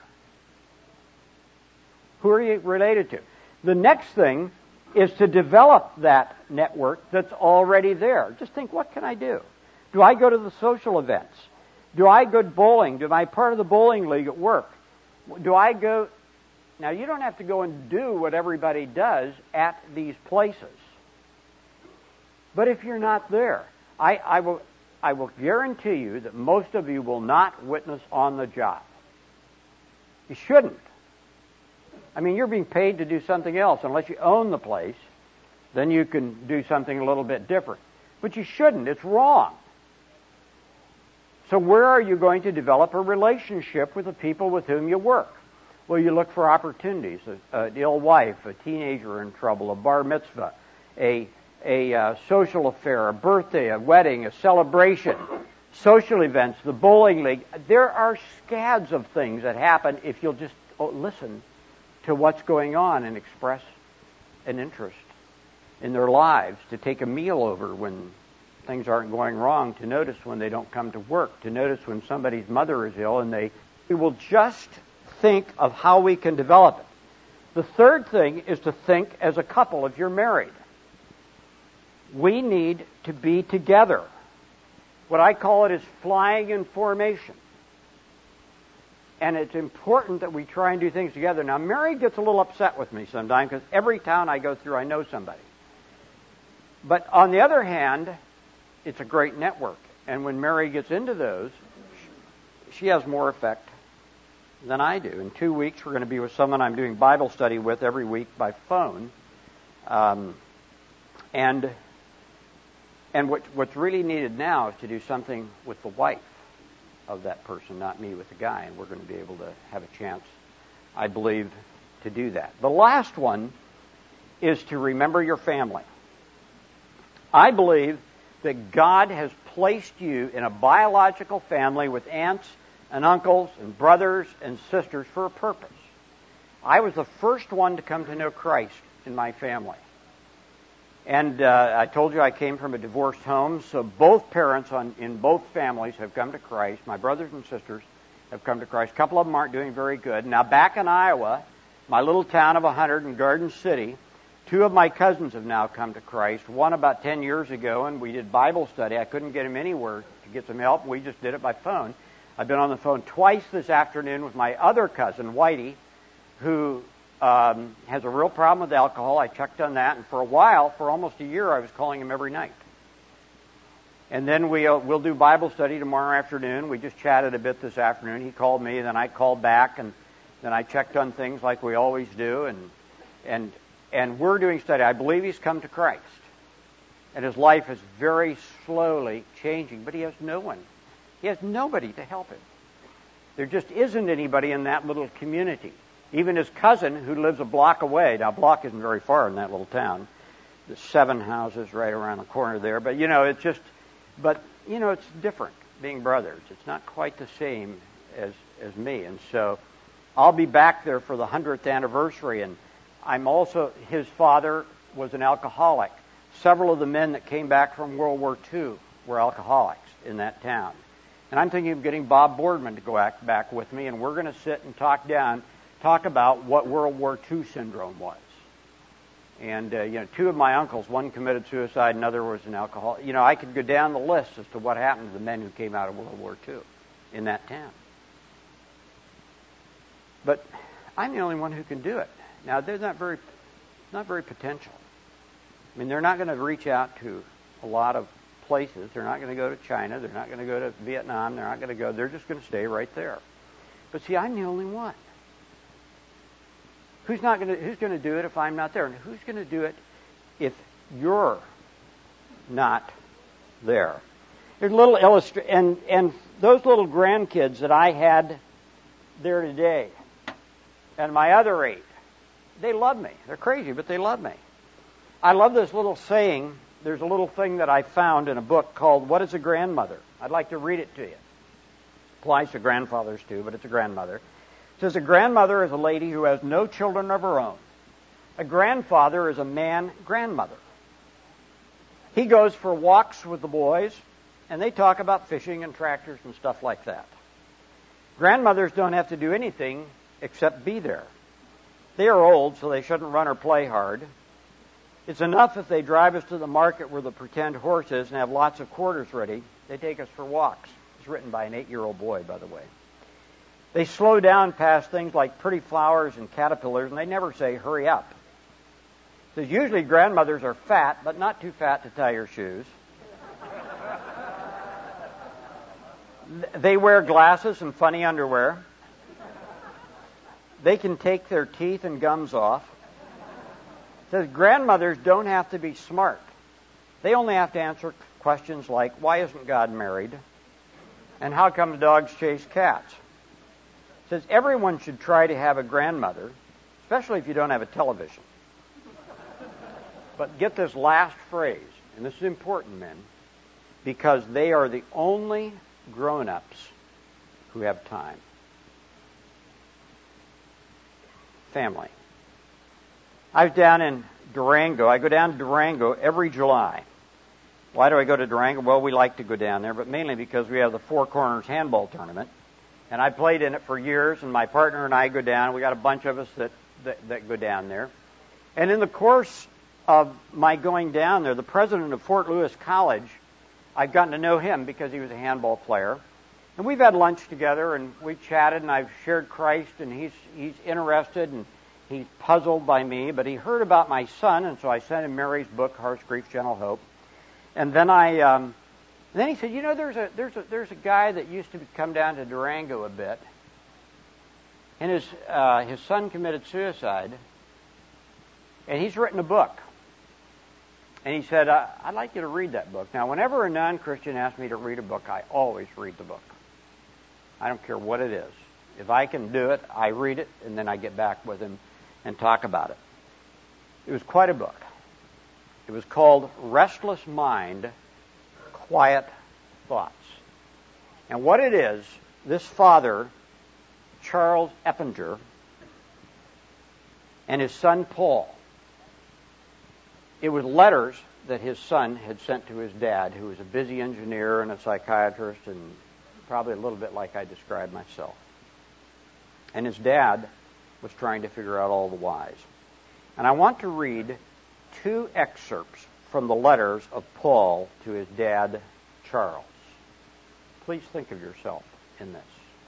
Who are you related to? The next thing is to develop that network that's already there. Just think, what can I do? Do I go to the social events? Do I go to bowling? Do I part of the bowling league at work? Do I go... Now, you don't have to go and do what everybody does at these places. But if you're not there, I, I will I will guarantee you that most of you will not witness on the job. You shouldn't. I mean, you're being paid to do something else. Unless you own the place, then you can do something a little bit different. But you shouldn't. It's wrong. So where are you going to develop a relationship with the people with whom you work? Well, you look for opportunities. A, an ill wife, a teenager in trouble, a bar mitzvah, a a uh, social affair, a birthday, a wedding, a celebration, social events, the bowling league. There are scads of things that happen if you'll just oh, listen to what's going on and express an interest in their lives, to take a meal over when things aren't going wrong, to notice when they don't come to work, to notice when somebody's mother is ill, and they we will just think of how we can develop it. The third thing is to think as a couple if you're married. We need to be together. What I call it is flying in formation. And it's important that we try and do things together. Now, Mary gets a little upset with me sometimes because every town I go through, I know somebody. But on the other hand, it's a great network. And when Mary gets into those, she has more effect than I do. In two weeks, we're going to be with someone I'm doing Bible study with every week by phone. Um, and and what, what's really needed now is to do something with the wife of that person, not me with the guy. And we're going to be able to have a chance, I believe, to do that. The last one is to remember your family. I believe that God has placed you in a biological family with aunts and uncles and brothers and sisters for a purpose. I was the first one to come to know Christ in my family. And uh, I told you I came from a divorced home, so both parents on, in both families have come to Christ. My brothers and sisters have come to Christ. A couple of them aren't doing very good. Now, back in Iowa, my little town of one hundred in Garden City, two of my cousins have now come to Christ. One about ten years ago, and we did Bible study. I couldn't get him anywhere to get some help. We just did it by phone. I've been on the phone twice this afternoon with my other cousin, Whitey, who um, has a real problem with alcohol. I checked on that, and for a while, for almost a year, I was calling him every night. And then we'll, we'll do Bible study tomorrow afternoon. We just chatted a bit this afternoon. He called me, and then I called back, and then I checked on things like we always do, and and and we're doing study. I believe he's come to Christ, and his life is very slowly changing, but he has no one. He has nobody to help him. There just isn't anybody in that little community. Even his cousin, who lives a block away, now a block isn't very far in that little town. There's seven houses right around the corner there, but you know, it's just, but you know, it's different being brothers. It's not quite the same as as me, and so I'll be back there for the hundredth anniversary, and I'm also, his father was an alcoholic. Several of the men that came back from World War Two were alcoholics in that town. And I'm thinking of getting Bob Boardman to go back with me, and we're going to sit and talk down, talk about what World War Two syndrome was. And, uh, you know, two of my uncles, one committed suicide, another was an alcoholic. You know, I could go down the list as to what happened to the men who came out of World War Two in that town. But I'm the only one who can do it. Now, they're not very, not very potential. I mean, they're not going to reach out to a lot of places. They're not going to go to China. They're not going to go to Vietnam. They're not going to go. They're just going to stay right there. But see, I'm the only one. Who's not going to? Who's going to do it if I'm not there? And who's going to do it if you're not there? There's a little illustra- and and those little grandkids that I had there today, and my other eight, they love me. They're crazy, but they love me. I love this little saying. There's a little thing that I found in a book called "What is a Grandmother?" I'd like to read it to you. Applies to grandfathers too, but it's a grandmother. It says, a grandmother is a lady who has no children of her own. A grandfather is a man grandmother. He goes for walks with the boys, and they talk about fishing and tractors and stuff like that. Grandmothers don't have to do anything except be there. They are old, so they shouldn't run or play hard. It's enough if they drive us to the market where the pretend horse is and have lots of quarters ready. They take us for walks. It's written by an eight-year-old boy, by the way. They slow down past things like pretty flowers and caterpillars, and they never say, hurry up. It says, usually grandmothers are fat, but not too fat to tie your shoes. They wear glasses and funny underwear. They can take their teeth and gums off. It says grandmothers don't have to be smart. They only have to answer questions like, why isn't God married? And how come dogs chase cats? It says everyone should try to have a grandmother, especially if you don't have a television. But get this last phrase, and this is important, men, because they are the only grown-ups who have time. Family. I was down in Durango. I go down to Durango every July. Why do I go to Durango? Well, we like to go down there, but mainly because we have the Four Corners Handball Tournament. And I played in it for years, and my partner and I go down. We got a bunch of us that, that, that go down there. And in the course of my going down there, the president of Fort Lewis College, I've gotten to know him because he was a handball player. And we've had lunch together, and we've chatted, and I've shared Christ, and he's he's interested, and he's puzzled by me. But he heard about my son, and so I sent him Mary's book, Harsh Grief, Gentle Hope. And then I, um, and then he said, you know, there's a there's a there's a guy that used to come down to Durango a bit, and his uh, his son committed suicide, and he's written a book. And he said, I'd like you to read that book. Now, whenever a non-Christian asks me to read a book, I always read the book. I don't care what it is. If I can do it, I read it, and then I get back with him and talk about it. It was quite a book. It was called Restless Mind, Quiet Thoughts. And what it is, this father, Charles Eppinger, and his son Paul, it was letters that his son had sent to his dad, who was a busy engineer and a psychiatrist and probably a little bit like I described myself. And his dad was trying to figure out all the whys. And I want to read two excerpts from the letters of Paul to his dad, Charles. Please think of yourself in this.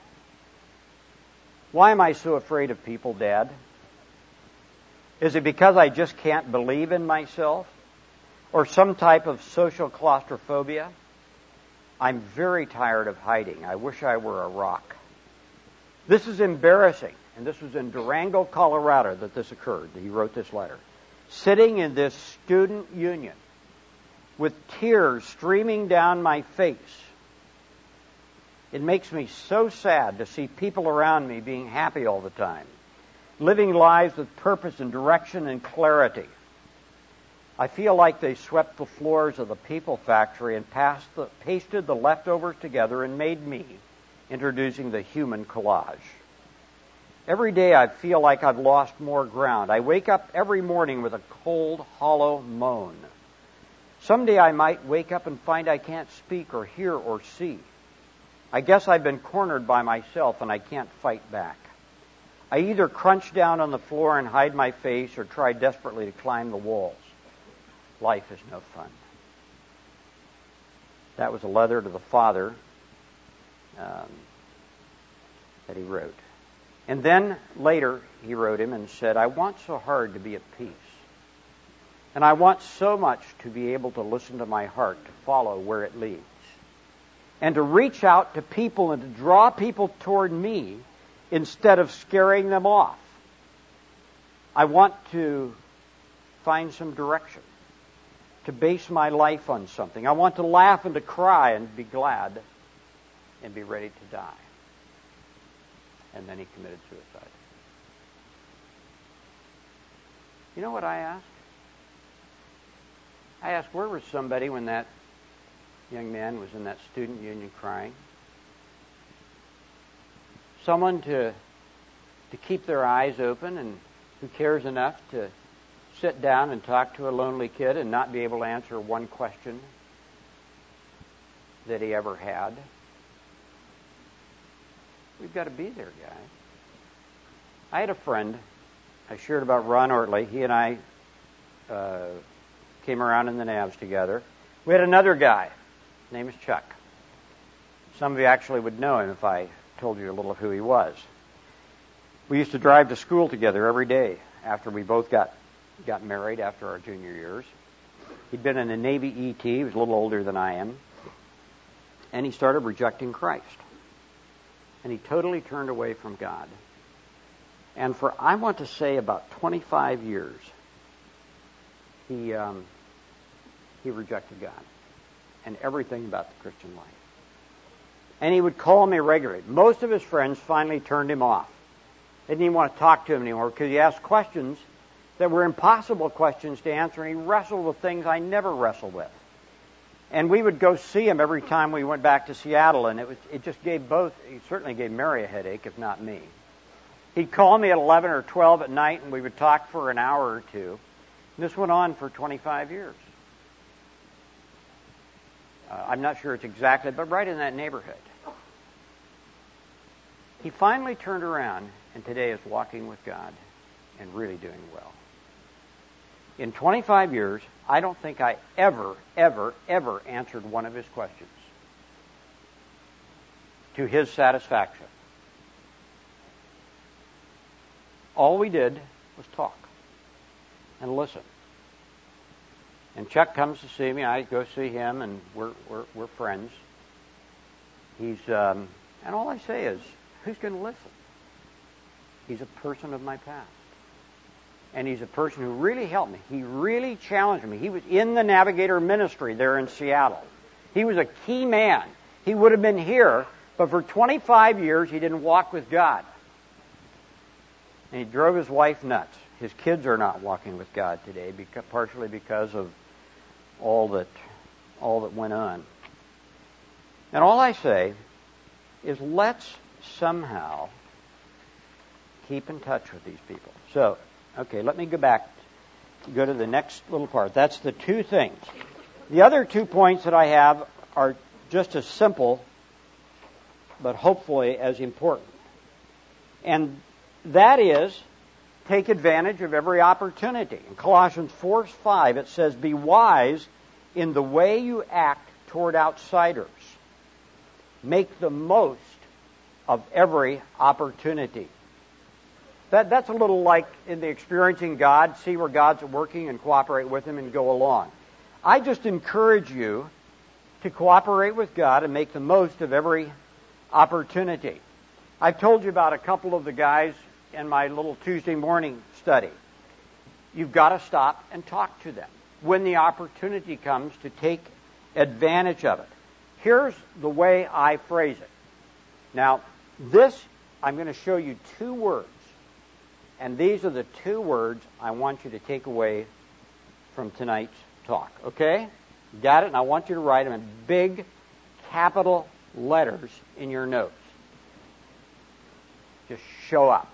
Why am I so afraid of people, Dad? Is it because I just can't believe in myself? Or some type of social claustrophobia? I'm very tired of hiding. I wish I were a rock. This is embarrassing. And this was in Durango, Colorado that this occurred. He wrote this letter. Sitting in this student union with tears streaming down my face. It makes me so sad to see people around me being happy all the time, living lives with purpose and direction and clarity. I feel like they swept the floors of the people factory and passed the, pasted the leftovers together and made me, introducing the human collage. Every day I feel like I've lost more ground. I wake up every morning with a cold, hollow moan. Someday I might wake up and find I can't speak or hear or see. I guess I've been cornered by myself and I can't fight back. I either crunch down on the floor and hide my face or try desperately to climb the walls. Life is no fun. That was a letter to the father um, that he wrote. And then later he wrote him and said, I want so hard to be at peace. And I want so much to be able to listen to my heart, to follow where it leads. And to reach out to people and to draw people toward me instead of scaring them off. I want to find some direction, to base my life on something. I want to laugh and to cry and be glad and be ready to die. And then he committed suicide. You know what I asked? I asked, where was somebody when that young man was in that student union crying. Someone to to keep their eyes open and who cares enough to sit down and talk to a lonely kid and not be able to answer one question that he ever had. We've got to be there, guys. I had a friend, I shared about Ron Ortley. He and I uh, came around in the Navs together. We had another guy. His name is Chuck. Some of you actually would know him if I told you a little of who he was. We used to drive to school together every day after we both got got married after our junior years. He'd been in the Navy E T. He was a little older than I am. And he started rejecting Christ. And he totally turned away from God. And for, I want to say, about twenty-five years, he um, he rejected God and everything about the Christian life. And he would call me regularly. Most of his friends finally turned him off. They didn't even want to talk to him anymore because he asked questions that were impossible questions to answer, and he wrestled with things I never wrestled with. And we would go see him every time we went back to Seattle, and it was it just gave both, it certainly gave Mary a headache, if not me. He'd call me at eleven or twelve at night, and we would talk for an hour or two. And this went on for twenty-five years. Uh, I'm not sure it's exactly, but right in that neighborhood. He finally turned around, and today is walking with God and really doing well. In twenty-five years, I don't think I ever, ever, ever answered one of his questions to his satisfaction. All we did was talk and listen. And Chuck comes to see me. I go see him, and we're we're, we're friends. He's um, and all I say is, who's going to listen? He's a person of my past. And he's a person who really helped me. He really challenged me. He was in the Navigator ministry there in Seattle. He was a key man. He would have been here, but for twenty-five years he didn't walk with God. And he drove his wife nuts. His kids are not walking with God today, because, partially because of all that, all that went on. And all I say is, let's somehow keep in touch with these people. So, okay, let me go back, go to the next little part. That's the two things. The other two points that I have are just as simple, but hopefully as important. And that is, take advantage of every opportunity. In Colossians four five, it says, be wise in the way you act toward outsiders. Make the most of every opportunity. That, that's a little like in the experiencing God, see where God's working and cooperate with Him and go along. I just encourage you to cooperate with God and make the most of every opportunity. I've told you about a couple of the guys in my little Tuesday morning study. You've got to stop and talk to them when the opportunity comes to take advantage of it. Here's the way I phrase it. Now, this, I'm going to show you two words. And these are the two words I want you to take away from tonight's talk. Okay? Got it? And I want you to write them in big capital letters in your notes. Just show up.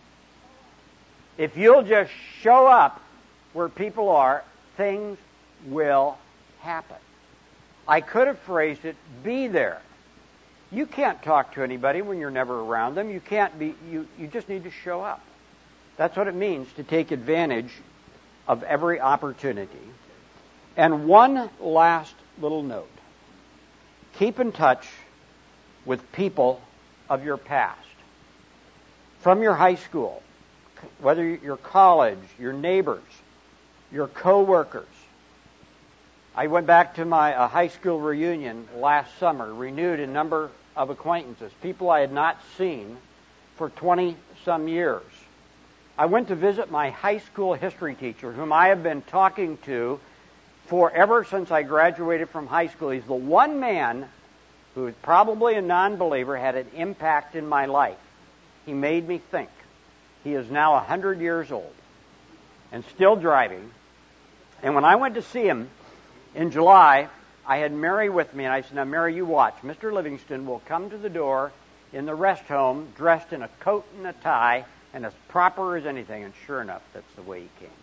If you'll just show up where people are, things will happen. I could have phrased it, be there. You can't talk to anybody when you're never around them. You can't be, you, you just need to show up. That's what it means to take advantage of every opportunity. And one last little note. Keep in touch with people of your past. From your high school, whether your college, your neighbors, your co-workers. I went back to my uh, high school reunion last summer, renewed a number of acquaintances, people I had not seen for twenty-some years. I went to visit my high school history teacher, whom I have been talking to for ever since I graduated from high school. He's the one man who is probably a non-believer, had an impact in my life. He made me think. He is now one hundred years old and still driving. And when I went to see him in July, I had Mary with me, and I said, now, Mary, you watch. Mister Livingston will come to the door in the rest home dressed in a coat and a tie and as proper as anything. And sure enough, that's the way he came.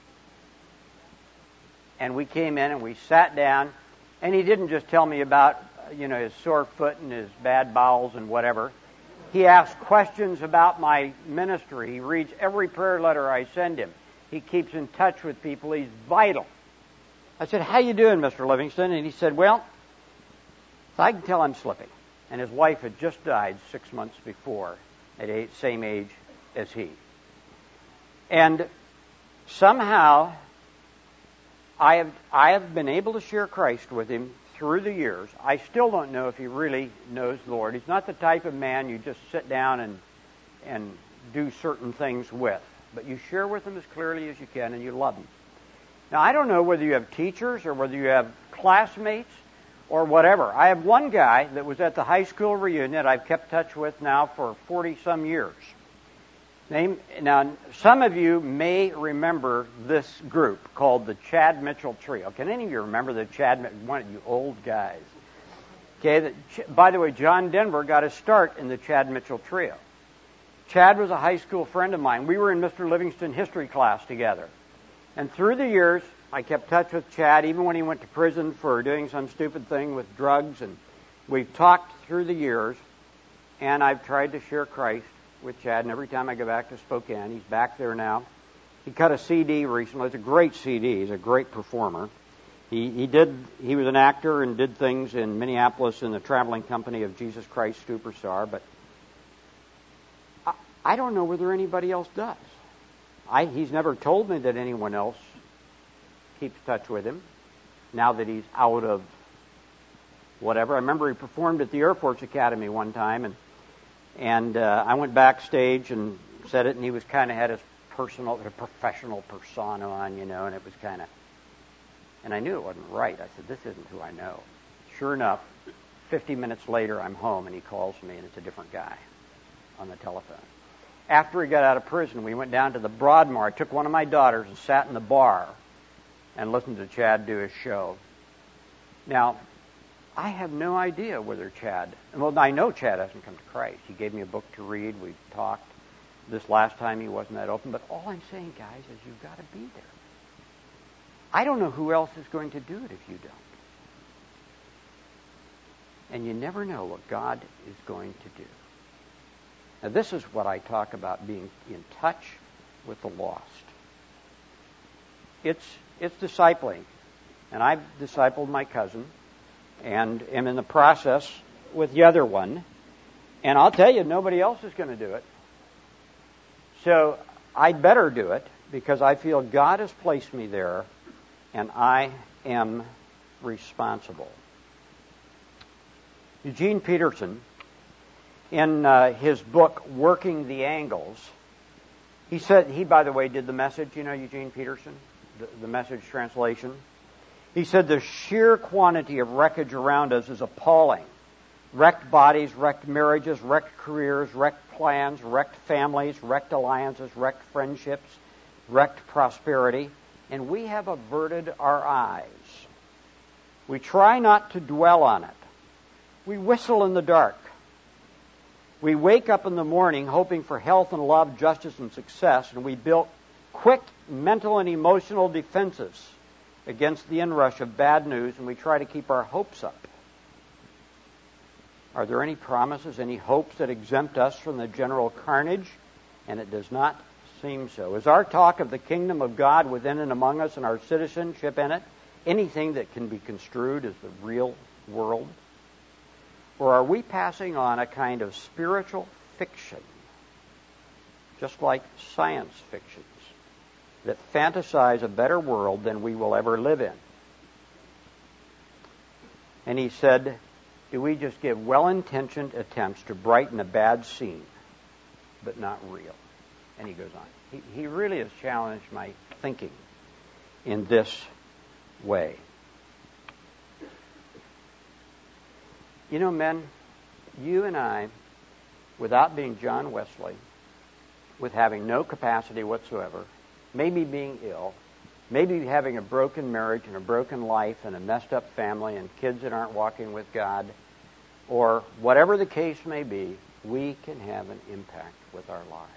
And we came in and we sat down, and he didn't just tell me about, you know, his sore foot and his bad bowels and whatever. He asked questions about my ministry. He reads every prayer letter I send him. He keeps in touch with people. He's vital. I said, how you doing, Mister Livingston? And he said, well, I can tell I'm slipping. And his wife had just died six months before, at the same age as he. And somehow, I have I have been able to share Christ with him through the years. I still don't know if he really knows the Lord. He's not the type of man you just sit down and and do certain things with. But you share with him as clearly as you can, and you love him. Now, I don't know whether you have teachers or whether you have classmates or whatever. I have one guy that was at the high school reunion that I've kept touch with now for forty-some years. Name, now, some of you may remember this group called the Chad Mitchell Trio. Can any of you remember the Chad Mitchell? One of you old guys. Okay. The, by the way, John Denver got his start in the Chad Mitchell Trio. Chad was a high school friend of mine. We were in Mister Livingston history class together. And through the years, I kept touch with Chad, even when he went to prison for doing some stupid thing with drugs. And we've talked through the years, and I've tried to share Christ with Chad. And every time I go back to Spokane, he's back there now. He cut a C D recently. It's a great C D. He's a great performer. He he did. He was an actor and did things in Minneapolis in the traveling company of Jesus Christ Superstar. But I, I don't know whether anybody else does. I, he's never told me that anyone else keeps touch with him now that he's out of whatever. I remember he performed at the Air Force Academy one time, and and uh, I went backstage and said it, and he was kind of had his personal, professional persona on, you know, and it was kind of, and I knew it wasn't right. I said, this isn't who I know. Sure enough, fifty minutes later, I'm home, and he calls me, and it's a different guy on the telephone. After he got out of prison, we went down to the Broadmoor. I took one of my daughters and sat in the bar and listened to Chad do his show. Now, I have no idea whether Chad, well, I know Chad hasn't come to Christ. He gave me a book to read. We talked. This last time he wasn't that open. But all I'm saying, guys, is you've got to be there. I don't know who else is going to do it if you don't. And you never know what God is going to do. Now, this is what I talk about being in touch with the lost. It's it's discipling. And I've discipled my cousin and am in the process with the other one. And I'll tell you, nobody else is going to do it. So I'd better do it because I feel God has placed me there and I am responsible. Eugene Peterson, in uh, his book, Working the Angles, he said, he, by the way, did the Message, you know, Eugene Peterson, the, the Message translation. He said, the sheer quantity of wreckage around us is appalling. Wrecked bodies, wrecked marriages, wrecked careers, wrecked plans, wrecked families, wrecked alliances, wrecked friendships, wrecked prosperity, and we have averted our eyes. We try not to dwell on it. We whistle in the dark. We wake up in the morning hoping for health and love, justice and success, and we build quick mental and emotional defenses against the inrush of bad news, and we try to keep our hopes up. Are there any promises, any hopes that exempt us from the general carnage? And it does not seem so. Is our talk of the kingdom of God within and among us and our citizenship in it anything that can be construed as the real world? Or are we passing on a kind of spiritual fiction, just like science fictions, that fantasize a better world than we will ever live in? And he said, do we just give well-intentioned attempts to brighten a bad scene, but not real? And he goes on. He, he really has challenged my thinking in this way. You know, men, you and I, without being John Wesley, with having no capacity whatsoever, maybe being ill, maybe having a broken marriage and a broken life and a messed up family and kids that aren't walking with God, or whatever the case may be, we can have an impact with our lives.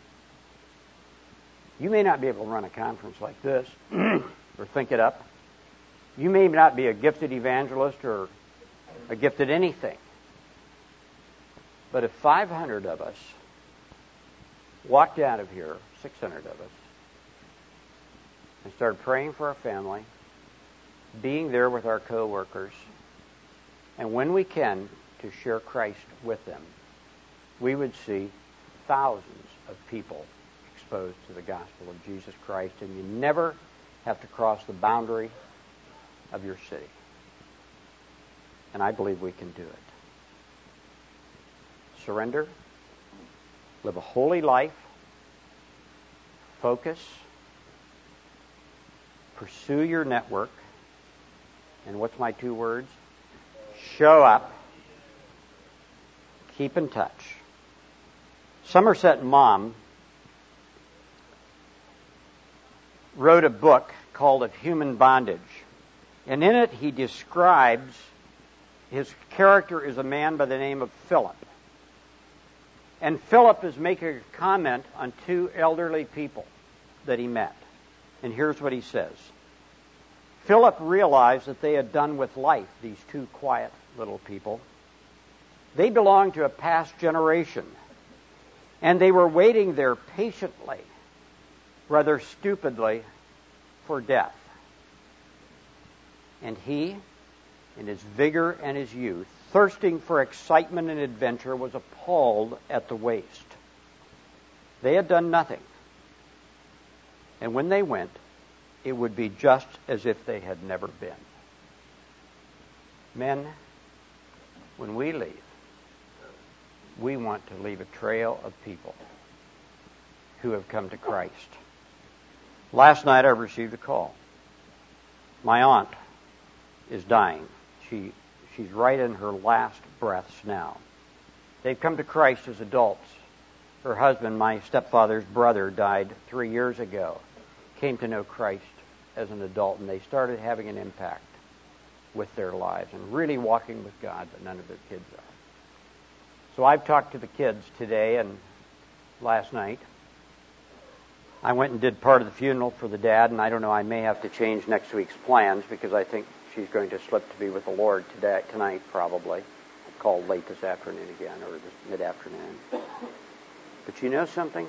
You may not be able to run a conference like this or think it up. You may not be a gifted evangelist or a gifted anything. But if five hundred of us walked out of here, six hundred of us, and started praying for our family, being there with our co-workers, and when we can, to share Christ with them, we would see thousands of people exposed to the gospel of Jesus Christ, and you never have to cross the boundary of your city. And I believe we can do it. Surrender, live a holy life, focus, pursue your network, and what's my two words? Show up, keep in touch. Somerset Maugham wrote a book called Of Human Bondage. And in it he describes his character is a man by the name of Philip. And Philip is making a comment on two elderly people that he met. And here's what he says. Philip realized that they had done with life, these two quiet little people. They belonged to a past generation, and they were waiting there patiently, rather stupidly, for death. And he, in his vigor and his youth, thirsting for excitement and adventure, was appalled at the waste. They had done nothing. And when they went, it would be just as if they had never been. Men, when we leave, we want to leave a trail of people who have come to Christ. Last night I received a call. My aunt is dying. She she's right in her last breaths now. They've come to Christ as adults. Her husband, my stepfather's brother, died three years ago. Came to know Christ as an adult, and they started having an impact with their lives and really walking with God, but none of their kids are. So I've talked to the kids today and last night. I went and did part of the funeral for the dad, and I don't know, I may have to change next week's plans because I think she's going to slip to be with the Lord today, tonight probably. I'll call late this afternoon again, or this mid-afternoon. But you know something?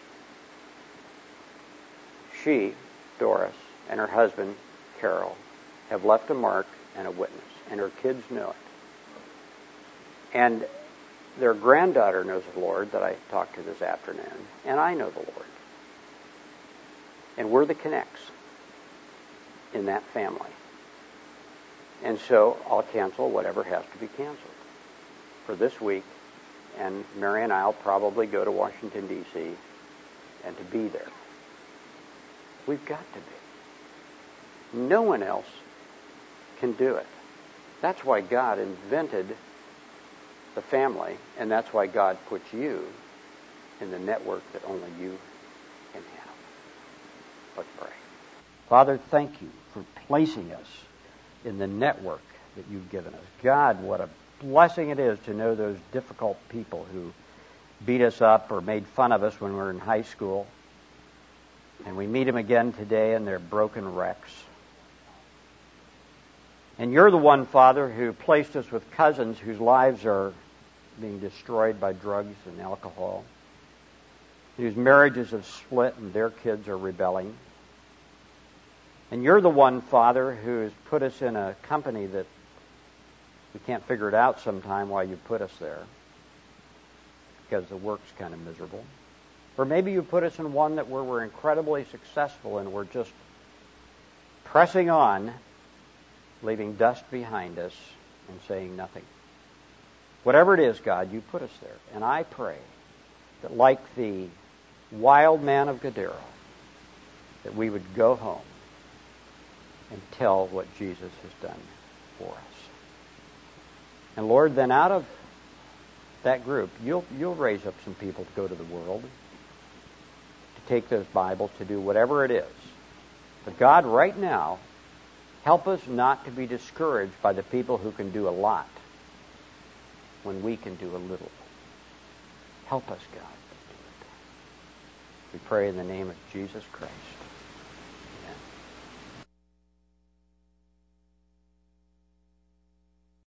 She, Doris, and her husband, Carol, have left a mark and a witness, and her kids know it. And their granddaughter knows the Lord that I talked to this afternoon, and I know the Lord. And we're the connects in that family. And so I'll cancel whatever has to be canceled for this week, and Mary and I will probably go to Washington, D C, and to be there. We've got to be. No one else can do it. That's why God invented the family, and that's why God puts you in the network that only you can have. Let's pray. Father, thank you for placing us in the network that you've given us. God, what a blessing it is to know those difficult people who beat us up or made fun of us when we were in high school. And we meet them again today, and they're broken wrecks. And you're the one, Father, who placed us with cousins whose lives are being destroyed by drugs and alcohol, whose marriages have split and their kids are rebelling. And you're the one, Father, who has put us in a company that we can't figure it out sometime why you put us there, because the work's kind of miserable. Or maybe you put us in one that where we're incredibly successful and we're just pressing on, leaving dust behind us and saying nothing. Whatever it is, God, you put us there. And I pray that like the wild man of Gadara, that we would go home and tell what Jesus has done for us. And Lord, then out of that group, you'll you'll raise up some people to go to the world, to take those Bibles, to do whatever it is But God, right now, help us not to be discouraged by the people who can do a lot when we can do a little. Help us, God. We pray in the name of Jesus Christ.